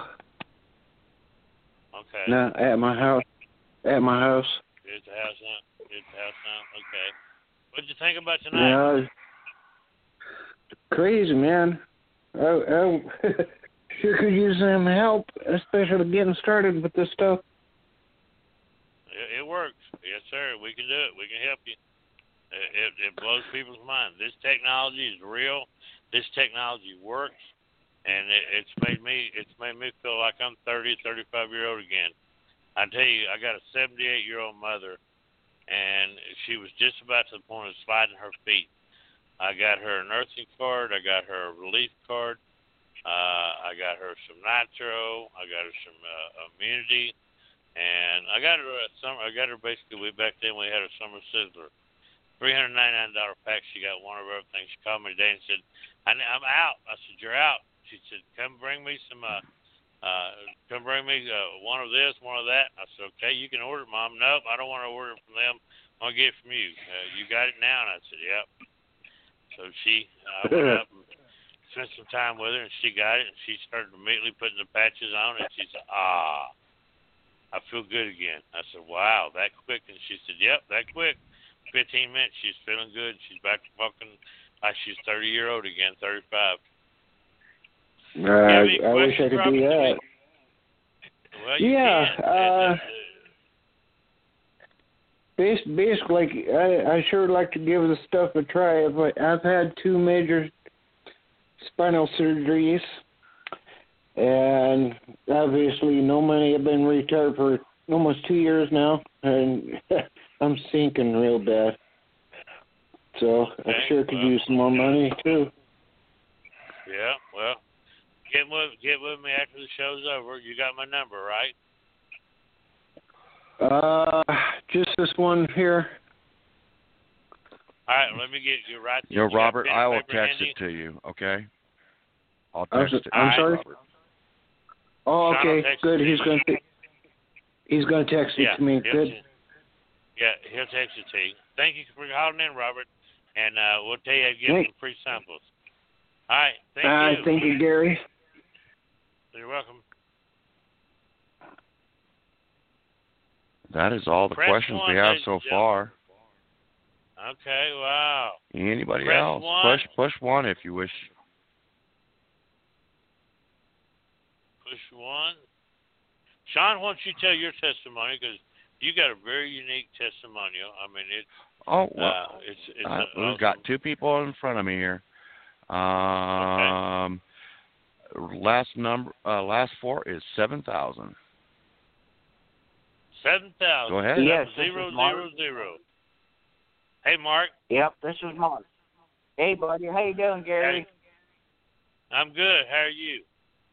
Okay. no, at my house. At my house. You're at the house now? You're at the house now? Okay. What'd you think about tonight? Yeah, crazy, man. I, I sure could use some help, especially getting started with this stuff. It, it works. Yes, sir. We can do it. We can help you. It, it, it blows people's mind. This technology is real. This technology works, and it, it's made me. It's made me feel like I'm thirty, thirty-five year old again. I tell you, I got a seventy-eight year old mother, and she was just about to the point of sliding her feet. I got her a nursing card. I got her a relief card. Uh, I got her some nitro. I got her some uh, immunity. And I got her a summer. I got her basically. We back then we had a summer sizzler, three hundred ninety nine dollar pack. She got one of everything. She called me today and said, I, "I'm out." I said, "You're out." She said, "Come bring me some. Uh, uh, come bring me uh, one of this, one of that." I said, "Okay, you can order it, Mom." "Nope, I don't want to order it from them. I want to get it from you. Uh, you got it now?" And I said, "Yep." So she, I went up and spent some time with her, and she got it, and she started immediately putting the patches on, and she said, "Ah. I feel good again." I said, "Wow, that quick?" And she said, "Yep, that quick. fifteen minutes, she's feeling good. She's back to walking like she's thirty year old again, thirty-five. Uh, I wish I could Robert? do that. Well, you yeah, can. uh, uh, bas- basically, I, I sure like to give this stuff a try. I've, I've had two major spinal surgeries, and obviously no money. I've been retired for almost two years now, and I'm sinking real bad. So okay, I sure could well, use some more money too. Yeah, well, get with get with me after the show's over. You got my number, right? Uh, just this one here. All right, let me get you right. Yo, You Robert, got pen I and will paper text handy? it to you, okay? I'll I'm, text it. I'm All sorry. right. Robert. Oh, Sean will okay, text good. it to He's you. going to he's going to text it Yeah, to me. he'll Good. t- Yeah, he'll text it to you. Thank you for calling in, Robert, and uh, we'll tell you how to get Thank- some free samples. All right, thank uh, you. Thank you, Gary. You're welcome. That is all the Press questions one, we have ladies so and far. Okay, wow. Anybody Press else? one. Push push one if you wish. Push one. Sean, why don't you tell your testimony, because you got a very unique testimonial. I mean, it. Oh, well, Uh, it's it's. uh, a, we've got two people in front of me here. Um, last number, uh, last four is seven thousand. Seven thousand. Go ahead. Yes, this Zero is Mark. zero zero. Hey, Mark. Yep, this is Mark. Hey, buddy. How you doing, Gary? I'm good. How are you?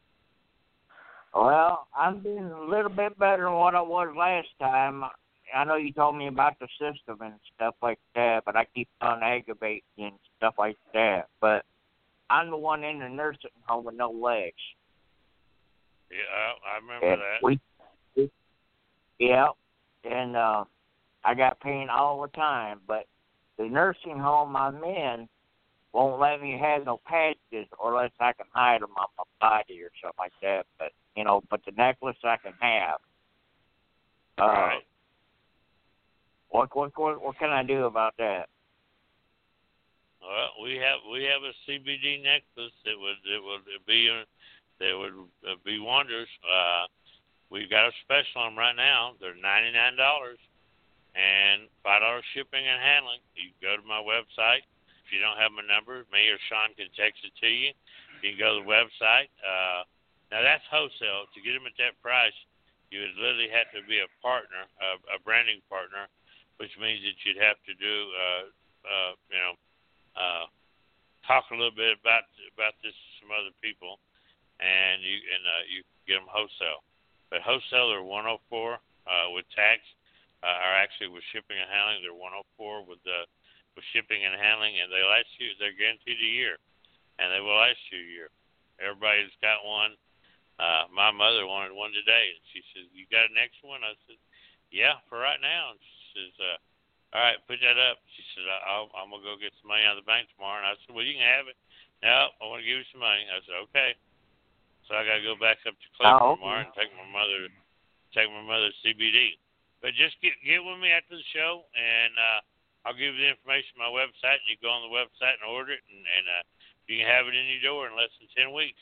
Well, I'm doing a little bit better than what I was last time. I know you told me about the system and stuff like that, but I keep on aggravating and stuff like that. But I'm the one in the nursing home with no legs. Yeah, I, I remember And that. we, we, yeah, and uh, I got pain all the time. But the nursing home I'm in won't let me have no patches unless I can hide them on my body or something like that. But you know, but the necklace I can have. Uh, Right. What what what what can I do about that? Well, we have we have a C B D necklace that would that would be uh, that would uh, be wonders. Uh, we've got a special on 'em right now. They're ninety nine dollars and five dollars shipping and handling. You can go to my website. If you don't have my number, me or Sean can text it to you. You can go to the website. Uh, now that's wholesale. To get them at that price, you would literally have to be a partner, a, a branding partner, which means that you'd have to do, uh, uh, you know, uh, talk a little bit about about this to some other people, and you and uh, you get them wholesale. But wholesale are one hundred four uh, with tax. uh, are actually with shipping and handling. They're one oh four with uh, with shipping and handling, and they last you. They're guaranteed a year, and they will last you a year. Everybody's got one. Uh, my mother wanted one today, and she says, "You got an extra one?" I said, "Yeah, for right now." And she says, uh, "All right, put that up." She said, I'll, "I'm gonna go get some money out of the bank tomorrow." And I said, "Well, you can have it." "No, I want to give you some money." I said, "Okay." So I got to go back up to Cleveland Oh, okay. tomorrow and take my mother, take my mother to C B D. But just get get with me after the show, and uh, I'll give you the information on my website, and you go on the website and order it, and, and uh, you can have it in your door in less than ten weeks.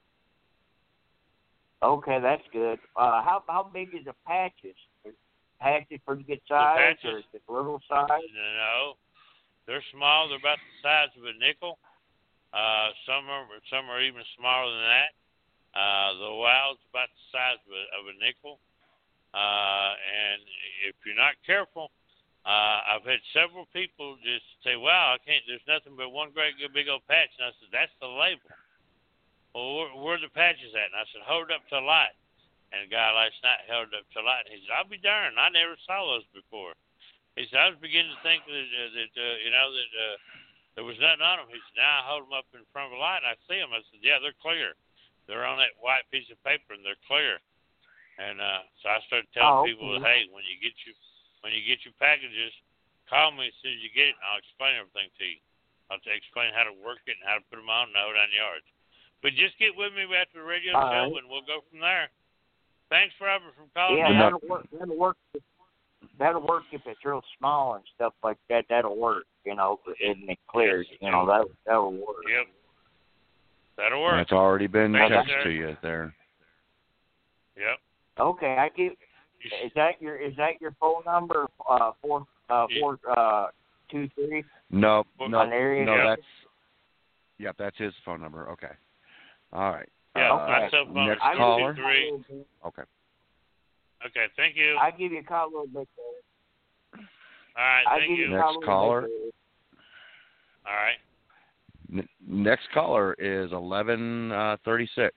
Okay, that's good. Uh, how how big is the patches? Patches pretty good size, or is it little size? No, they're small. They're about the size of a nickel. Uh, some are some are even smaller than that. Uh, the wow's about the size of a, of a nickel. Uh, and if you're not careful, uh, I've had several people just say, "Wow, I can't. There's nothing but one great big old patch." And I said, "That's the label." "Well, where, where are the patches at?" And I said, "Hold it up to the light." And a guy last night held it up to the light, and he said, "I'll be darned, I never saw those before." He said, "I was beginning to think that, uh, that uh, you know, that uh, there was nothing on them." He said, "Now I hold them up in front of the light, and I see them." I said, "Yeah, they're clear. They're on that white piece of paper, and they're clear." And uh, so I started telling Oh, people, okay. "Hey, when you get your when you get your packages, call me as soon as you get it, and I'll explain everything to you. I'll t- explain how to work it and how to put them on and the whole nine yards." But just get with me after the radio All show, right. and we'll go from there. Thanks, Robert, for calling Yeah, me. that'll work. That'll work. That'll work if it's real small and stuff like that. That'll work, you know, and it clears. You know, that that'll work. Yep, that'll work. That's already been Thank you, texted sir. to you there. Yep. Okay, I give. Is that your is that your phone number? Uh, four uh four uh two three. No, Well, no, an area no. code? That's yep. That's his phone number. Okay. All right. Yeah, Uh, my cell phone next is two caller. two three. Okay. Okay, thank you. I give you a call a little bit. All right, I thank give you. you a Next call a little caller. bit. All right. N- next caller is eleven uh, thirty-six.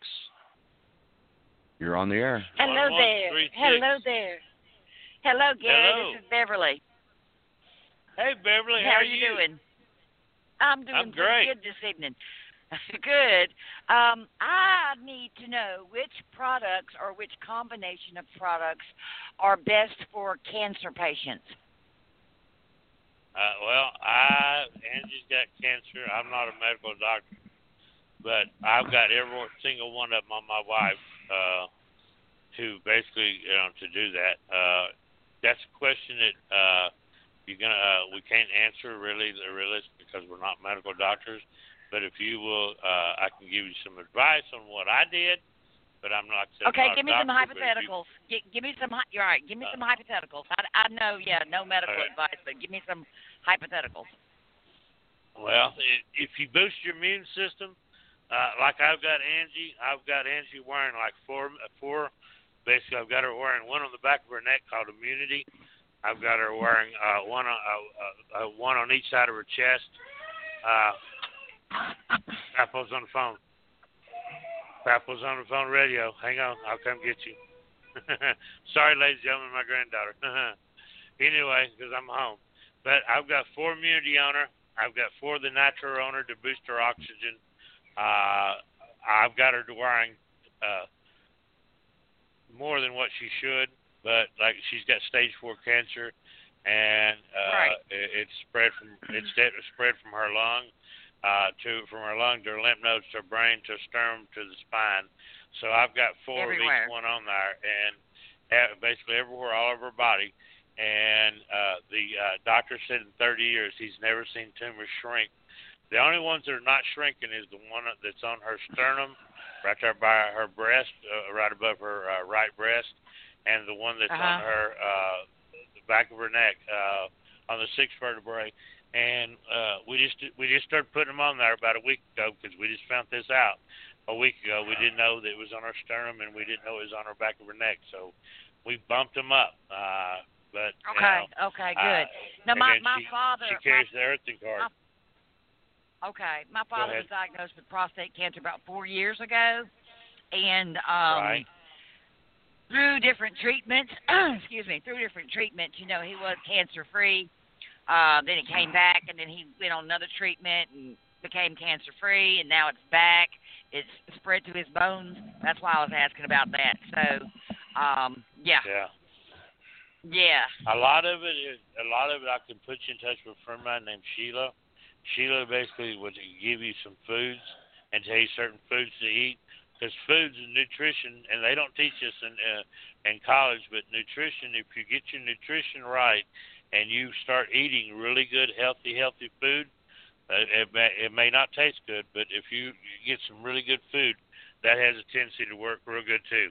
You're on the air. Hello One, one, there. three, six. Hello there. Hello, Gary. Hello. This is Beverly. Hey, Beverly, How how are you doing? I'm doing I'm pretty great. good this evening. Good. Um, I need to know which products or which combination of products are best for cancer patients. Uh, well, I Angie's got cancer. I'm not a medical doctor, but I've got every single one of them on my wife uh, to basically, you know, to do that. Uh, that's a question that uh, you're gonna uh, we can't answer really, really because we're not medical doctors. But if you will, uh, I can give you some advice on what I did. But I'm not. Okay, I'm not give me a some doctor, but if hypotheticals. Give, give me some. hy- You're right. Give me some hypotheticals. I, I know, yeah, no medical All right. advice, but give me some hypotheticals. Well, i- if you boost your immune system, uh, like I've got Angie, I've got Angie wearing like four, uh, four. Basically, I've got her wearing one on the back of her neck called Immunity. I've got her wearing uh, one on uh, uh, uh, one on each side of her chest. Uh, Apple's on the phone. Apple's on the phone radio. Hang on, I'll come get you. Sorry, ladies and gentlemen, my granddaughter. Anyway, because I'm home. But I've got four immunity on her. I've got four of the nitro on her to boost her oxygen. Uh, I've got her wearing uh, more than what she should, but like she's got stage four cancer, and uh, Right. it, it's spread from it's spread from her lung. Uh, to from her lung to her lymph nodes to her brain to her sternum to the spine. So I've got four Everywhere. of each one on there, and uh, basically everywhere, all over her body. And uh, the uh, doctor said in thirty years he's never seen tumors shrink. The only ones that are not shrinking is the one that's on her sternum, right there by her breast, uh, right above her uh, right breast, and the one that's Uh-huh. on her uh, the back of her neck, uh, on the sixth vertebrae. And uh, we just we just started putting them on there about a week ago because we just found this out a week ago. We didn't know that it was on her sternum, and we didn't know it was on her back of her neck. So we bumped them up. Uh, but you Okay. know, Okay. uh, Good. Now, and my then my she, father. she my- carries the earthing card. Okay. My father ahead. was diagnosed with prostate cancer about four years ago. And um, Right. through different treatments, excuse me, through different treatments, you know, he was cancer-free. Uh, then he came back, and then he went on another treatment and became cancer-free, and now it's back. It's spread to his bones. That's why I was asking about that. So, um, yeah. Yeah. Yeah. A lot of it is, a lot of it I can put you in touch with a friend of mine named Sheila. Sheila basically would give you some foods and tell you certain foods to eat. Because foods and nutrition, and they don't teach us in uh, in college, but nutrition, if you get your nutrition right and you start eating really good, healthy, healthy food, uh, it, may, it may not taste good, but if you, you get some really good food, that has a tendency to work real good too.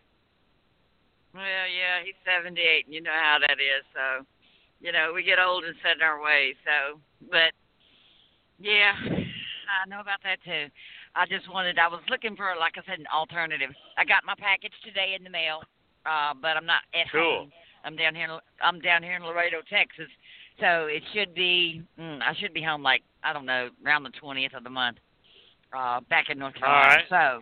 Well, yeah, he's seventy-eight, and you know how that is. So, you know, we get old and set in our ways. So, but, yeah, I know about that too. I just wanted, I was looking for, like I said, an alternative. I got my package today in the mail, uh, but I'm not at Cool. home. I'm down here. In, I'm down here in Laredo, Texas. So it should be. Mm, I should be home like I don't know, around the twentieth of the month. Uh, back in North Carolina. All right. So.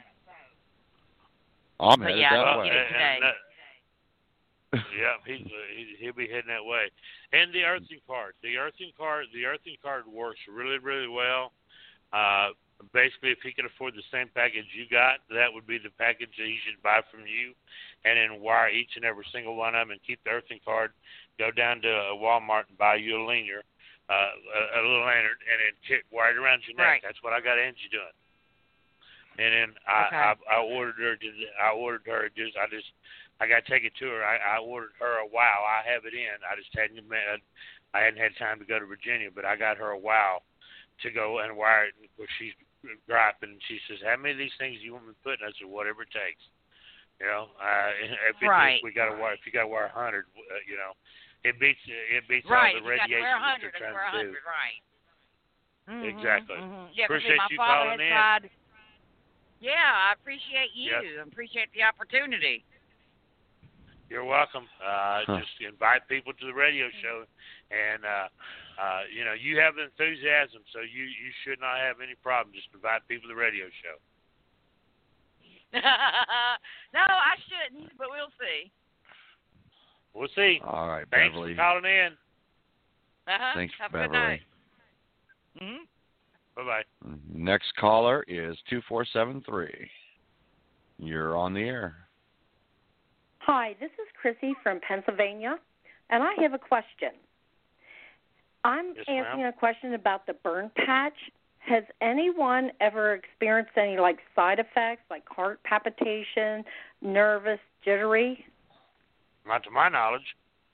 I'm But headed yeah, I that did way. get it today. And that, yeah, he's, uh, he, he'll be heading that way. And the earthing card, the earthing card, the earthing card works really, really well. Uh, basically, if he can afford the same package you got, that would be the package that he should buy from you, and then wire each and every single one of them and keep the earthing card. Go down to uh, Walmart and buy you a lanyard, uh, a, a little lanyard, and then kit, wire it around your neck. Right. That's what I got Angie doing. And then I, Okay. I, I ordered her. To, I ordered her. Just I just I got to take it to her. I, I ordered her a wow. I have it in. I just hadn't. I hadn't had time to go to Virginia, but I got her a wow to go and wire it. Where she's griping, and she says, "How many of these things do you want me to put?" And I said, "Whatever it takes." You know, uh, if it, Right. if we got to wire, if you got to wire a hundred, uh, you know, it beats it beats Right. all the You got to radiation wear a that hundred. you're Wear a trying to do. hundred. Right. Mm-hmm, Exactly. Mm-hmm. Yeah, 'cause Appreciate my you father calling had in. tried. Yeah, I appreciate you. Yep. I appreciate the opportunity. You're welcome. Uh, Huh. Just invite people to the radio show, and uh, uh, you know you have enthusiasm, so you you should not have any problem. Just invite people to the radio show. No, I shouldn't, but we'll see. We'll see. All right, Thanks Beverly. for calling in. Uh-huh. Thanks, Have a Beverly. good night. Mm-hmm. Bye bye. Next caller is two four seven three. You're on the air. Hi, this is Chrissy from Pennsylvania, and I have a question. I'm Yes, asking ma'am. a question about the burn patch. Has anyone ever experienced any, like, side effects, like heart palpitation, nervous, jittery? Not to my knowledge.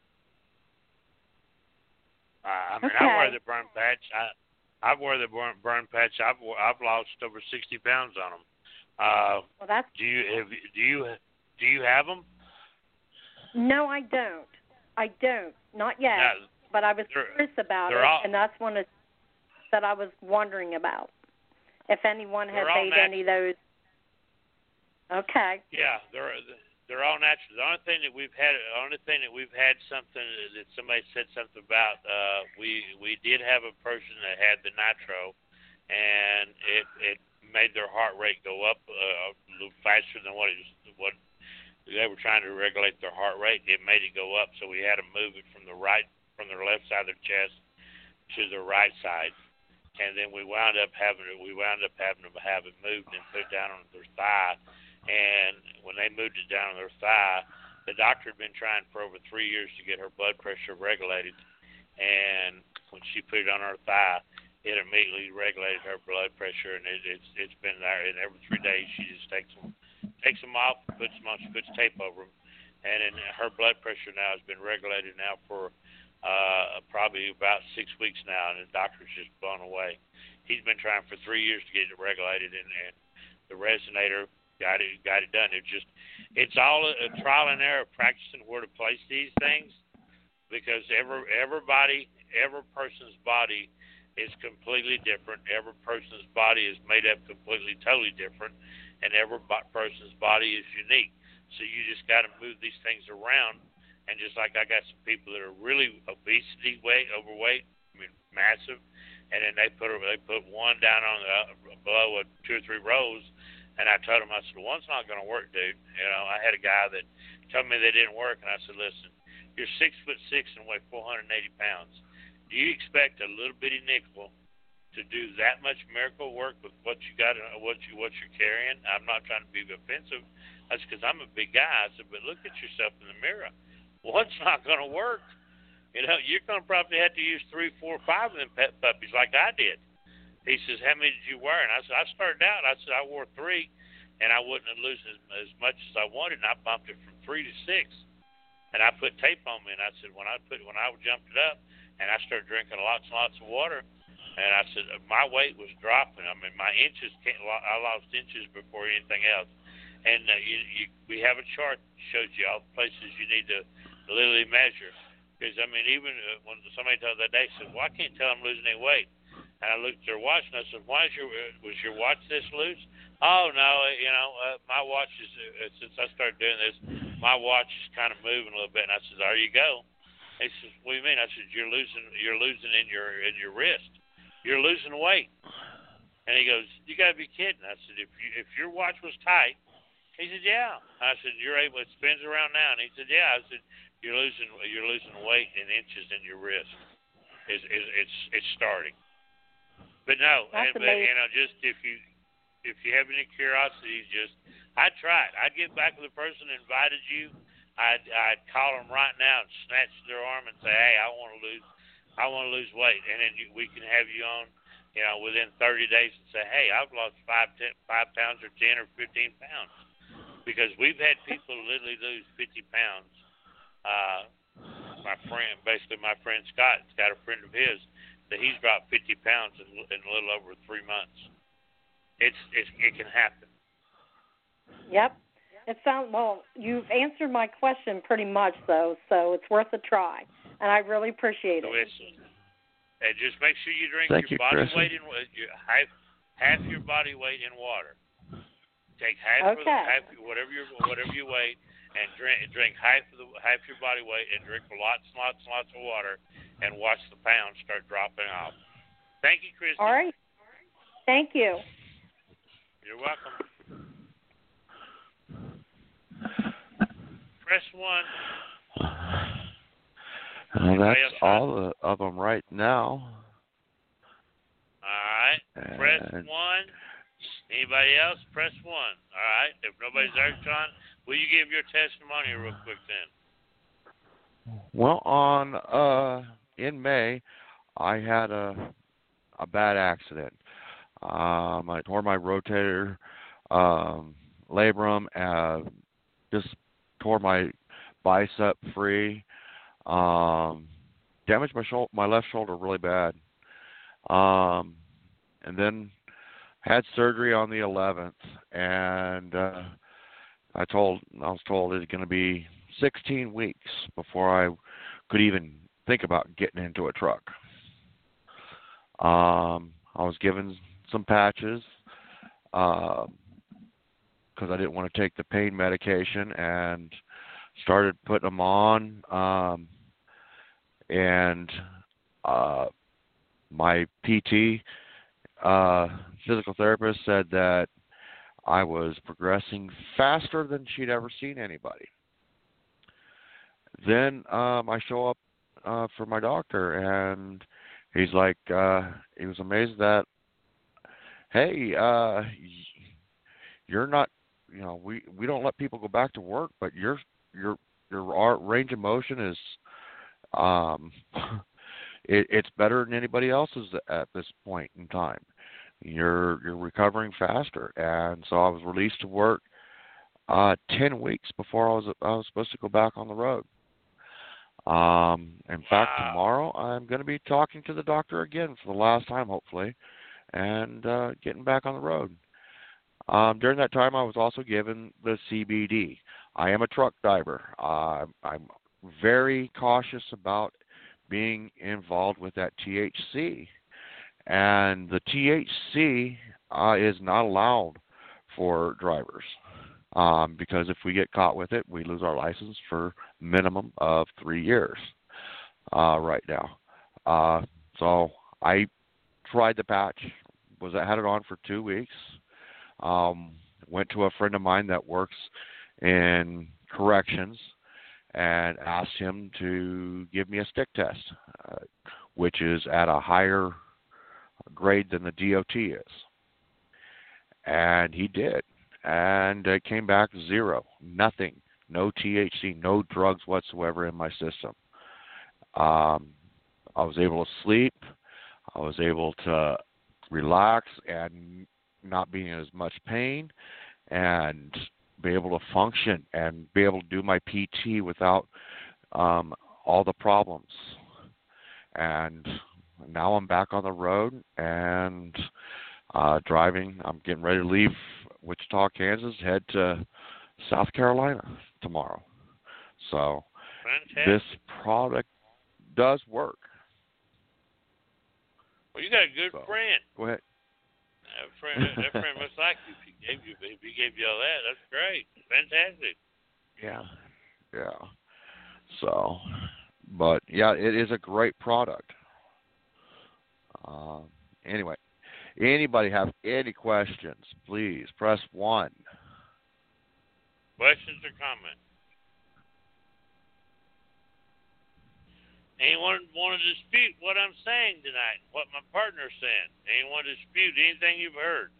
Uh, I mean, Okay. I wear the burn patch. I I wear the burn burn patch. I've I've lost over sixty pounds on them. Uh, Well, that's do you have do you do you have them? no, I don't. I don't, not yet. No, but I was they're- curious about they're it, all- and that's one of, that I was wondering about. If anyone has They're all made any of those. Okay. Yeah, they're they're all natural. The only thing that we've had, the only thing that we've had something that somebody said something about. Uh, we we did have a person that had the nitro, and it it made their heart rate go up uh, a little faster than what it was, what they were trying to regulate their heart rate. It made it go up, so we had to move it from the right from their left side of their chest to the right side. And then we wound up having it. We wound up having to have it moved and put down on their thigh. And when they moved it down on their thigh, the doctor had been trying for over three years to get her blood pressure regulated. And when she put it on her thigh, it immediately regulated her blood pressure. And it, it's it's been there. And every three days she just takes them takes them off, puts them on, she puts tape over them. And then her blood pressure now has been regulated now for uh, probably about six weeks now, and the doctor's just blown away. He's been trying for three years to get it regulated, and, and the resonator got it got it done. It just it's all a, a trial and error of practicing where to place these things, because every everybody every person's body is completely different. Every person's body is made up completely totally different, and every bo- person's body is unique. So you just got to move these things around. And just like I got some people that are really obesity weight, overweight, I mean massive, and then they put they put one down on the below a two or three rows, and I told them, I said, one's not going to work, dude. You know, I had a guy that told me they didn't work, and I said, listen, you're six foot six and weigh four hundred eighty pounds. Do you expect a little bitty nickel to do that much miracle work with what you got, what you what you're carrying? I'm not trying to be offensive. That's because I'm a big guy. I said, but look at yourself in the mirror. One's not going to work. You know, you're going to probably have to use three, four, five of them pet puppies like I did. He says, how many did you wear? And I said, I started out, I said, I wore three, and I wouldn't have lost as, as much as I wanted, and I bumped it from three to six. And I put tape on me, and I said, when I put when I jumped it up, and I started drinking lots and lots of water, and I said, my weight was dropping. I mean, my inches, can't, I lost inches before anything else. And uh, you, you, we have a chart that shows you all the places you need to literally measure. Because, I mean, even uh, when somebody told that day, said, well, I can't tell I'm losing any weight. And I looked at their watch, and I said, why is your, uh, was your watch this loose? Oh, no, uh, you know, uh, my watch is, uh, since I started doing this, my watch is kind of moving a little bit. And I said, there you go. He says, what do you mean? I said, you're losing, you're losing in your, in your wrist. You're losing weight. And he goes, you got to be kidding. I said, if you, if your watch was tight, he said, yeah. I said, you're able, it spins around now. And he said, yeah. I said, you're losing, you're losing weight in inches in your wrist. Is, is, it's, it's starting. But no, and, but, you know, just if you, if you have any curiosity, just, I'd try it. I'd get back with the person that invited you. I'd, I'd call them right now and snatch their arm and say, hey, I want to lose, I want to lose weight. And then you, we can have you on, you know, within thirty days and say, hey, I've lost five, ten, five pounds or ten or fifteen pounds. Because we've had people literally lose fifty pounds. Uh, my friend, basically my friend Scott, has got a friend of his that he's dropped fifty pounds in, in a little over three months. It's, it's it can happen. Yep. It sounds, well, you've answered my question pretty much, though, so it's worth a try. And I really appreciate it. So it's, and just make sure you drink Thank your you, body Chris. weight in your, half, half your body weight in water. Take half Okay. of the, half whatever your whatever you weigh, and drink drink half of the half your body weight, and drink lots and lots and lots of water, and watch the pounds start dropping off. Thank you, Christy. All right. Thank you. You're welcome. Press one. Uh, that's all of them right now. All right. And Press one. Anybody else? Press one. All right. If nobody's there, John, will you give your testimony real quick then? Well, on uh, in May, I had a a bad accident. Um, I tore my rotator um, labrum, uh, just tore my bicep free, um, damaged my shoulder, my left shoulder really bad, um, and then had surgery on the eleventh, and uh, I told I was told it's going to be sixteen weeks before I could even think about getting into a truck. Um, I was given some patches because uh, I didn't want to take the pain medication, and started putting them on. Um, and uh, my P T, uh, physical therapist, said that I was progressing faster than she'd ever seen anybody. Then um, I show up uh, for my doctor, and he's like, uh, he was amazed that, hey, uh, you're not, you know, we, we don't let people go back to work, but your your your range of motion is, um, it, it's better than anybody else's at this point in time. You're you're recovering faster, and so I was released to work uh, ten weeks before I was I was supposed to go back on the road. Um, in fact, tomorrow I'm going to be talking to the doctor again for the last time, hopefully, and uh, getting back on the road. Um, during that time, I was also given the C B D. I am a truck driver. Uh, I'm very cautious about being involved with that T H C. And the T H C uh, is not allowed for drivers um, because if we get caught with it, we lose our license for minimum of three years uh, right now. Uh, so I tried the patch, was I had it on for two weeks. Um, went to a friend of mine that works in corrections and asked him to give me a stick test, uh, which is at a higher grade than the D O T is. And he did. And it came back zero, nothing, no T H C, no drugs whatsoever in my system. Um, I was able to sleep. I was able to relax and not be in as much pain and be able to function and be able to do my P T without um, all the problems. And now I'm back on the road and uh, driving. I'm getting ready to leave Wichita, Kansas, head to South Carolina tomorrow. So Fantastic. This product does work. Well, you got a good so, friend. Go ahead. That friend, that friend must like you. If he gave you, if he gave you all that, that's great. Fantastic. Yeah. Yeah. So, but yeah, it is a great product. Uh, anyway, anybody have any questions, please press one. Questions or comments? Anyone want to dispute what I'm saying tonight, what my partner's saying? Anyone dispute anything you've heard?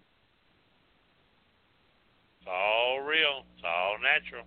It's all real. It's all natural.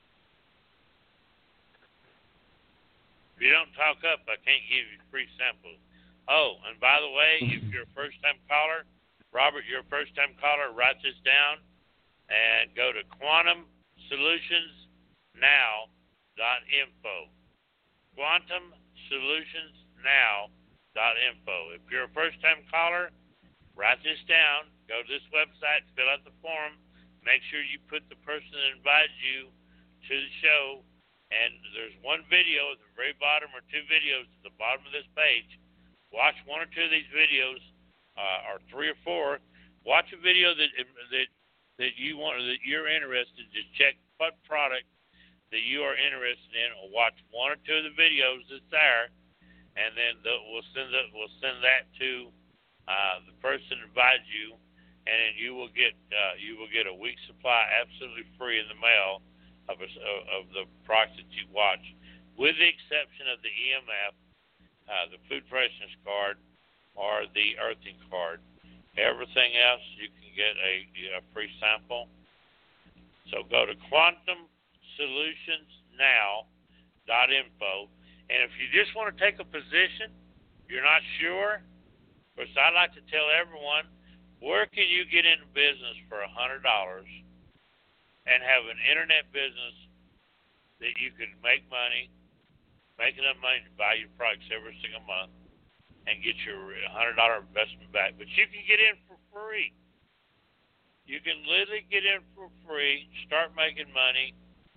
If you don't talk up, I can't give you free samples. Oh, and by the way, if you're a first-time caller, Robert, you're a first-time caller, write this down and go to quantum solutions now dot info. quantum solutions now dot info. If you're a first-time caller, write this down. Go to this website, fill out the form. Make sure you put the person that invited you to the show. And there's one video at the very bottom or two videos at the bottom of this page. Watch one or two of these videos, uh, or three or four. Watch a video that that that you want, that you're interested to check what product that you are interested in, or watch one or two of the videos that's there, and then the, we'll send the, we'll send that to uh, the person that invited you, and then you will get uh, you will get a week's supply absolutely free in the mail of a, of the products that you watch, with the exception of the E M F, uh, the food freshness card, or the earthing card. Everything else you can get a, a free sample. So go to quantum solutions now dot info, and if you just want to take a position, you're not sure, which I like to tell everyone, where can you get into business for a hundred dollars and have an internet business that you can make money, make enough money to buy your products every single month and get your one hundred dollars investment back. But you can get in for free. You can literally get in for free, start making money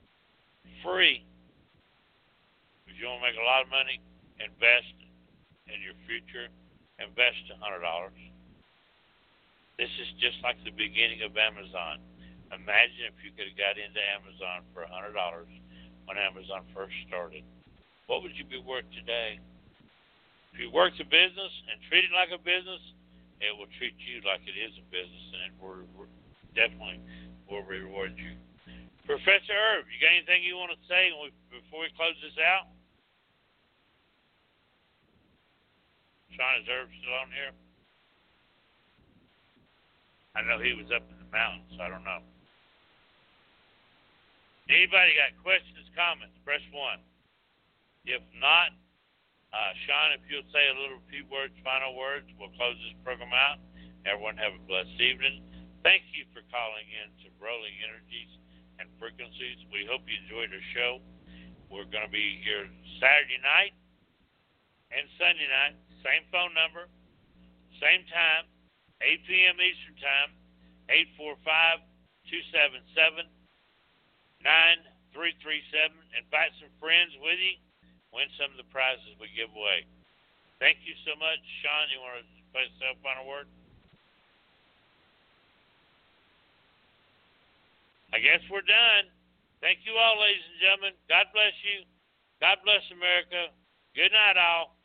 free. If you want to make a lot of money, invest in your future, invest one hundred dollars. This is just like the beginning of Amazon. Imagine if you could have got into Amazon for one hundred dollars when Amazon first started. What would you be worth today? If you work the business and treat it like a business, it will treat you like it is a business, and it will definitely will reward you. Professor Herb, you got anything you want to say before we close this out? Sean, is Herb still on here? I know he was up in the mountains, so I don't know. Anybody got questions, comments? Press one. If not, uh, Sean, if you'll say a little few words, final words, we'll close this program out. Everyone have a blessed evening. Thank you for calling in to Rolling Energies and Frequencies. We hope you enjoyed our show. We're going to be here Saturday night and Sunday night. Same phone number, same time, eight p.m. Eastern Time, eight four five, two seven seven, nine three three seven. Invite some friends with you. Win some of the prizes we give away. Thank you so much. Sean, you want to say a final word? I guess we're done. Thank you all, ladies and gentlemen. God bless you. God bless America. Good night, all.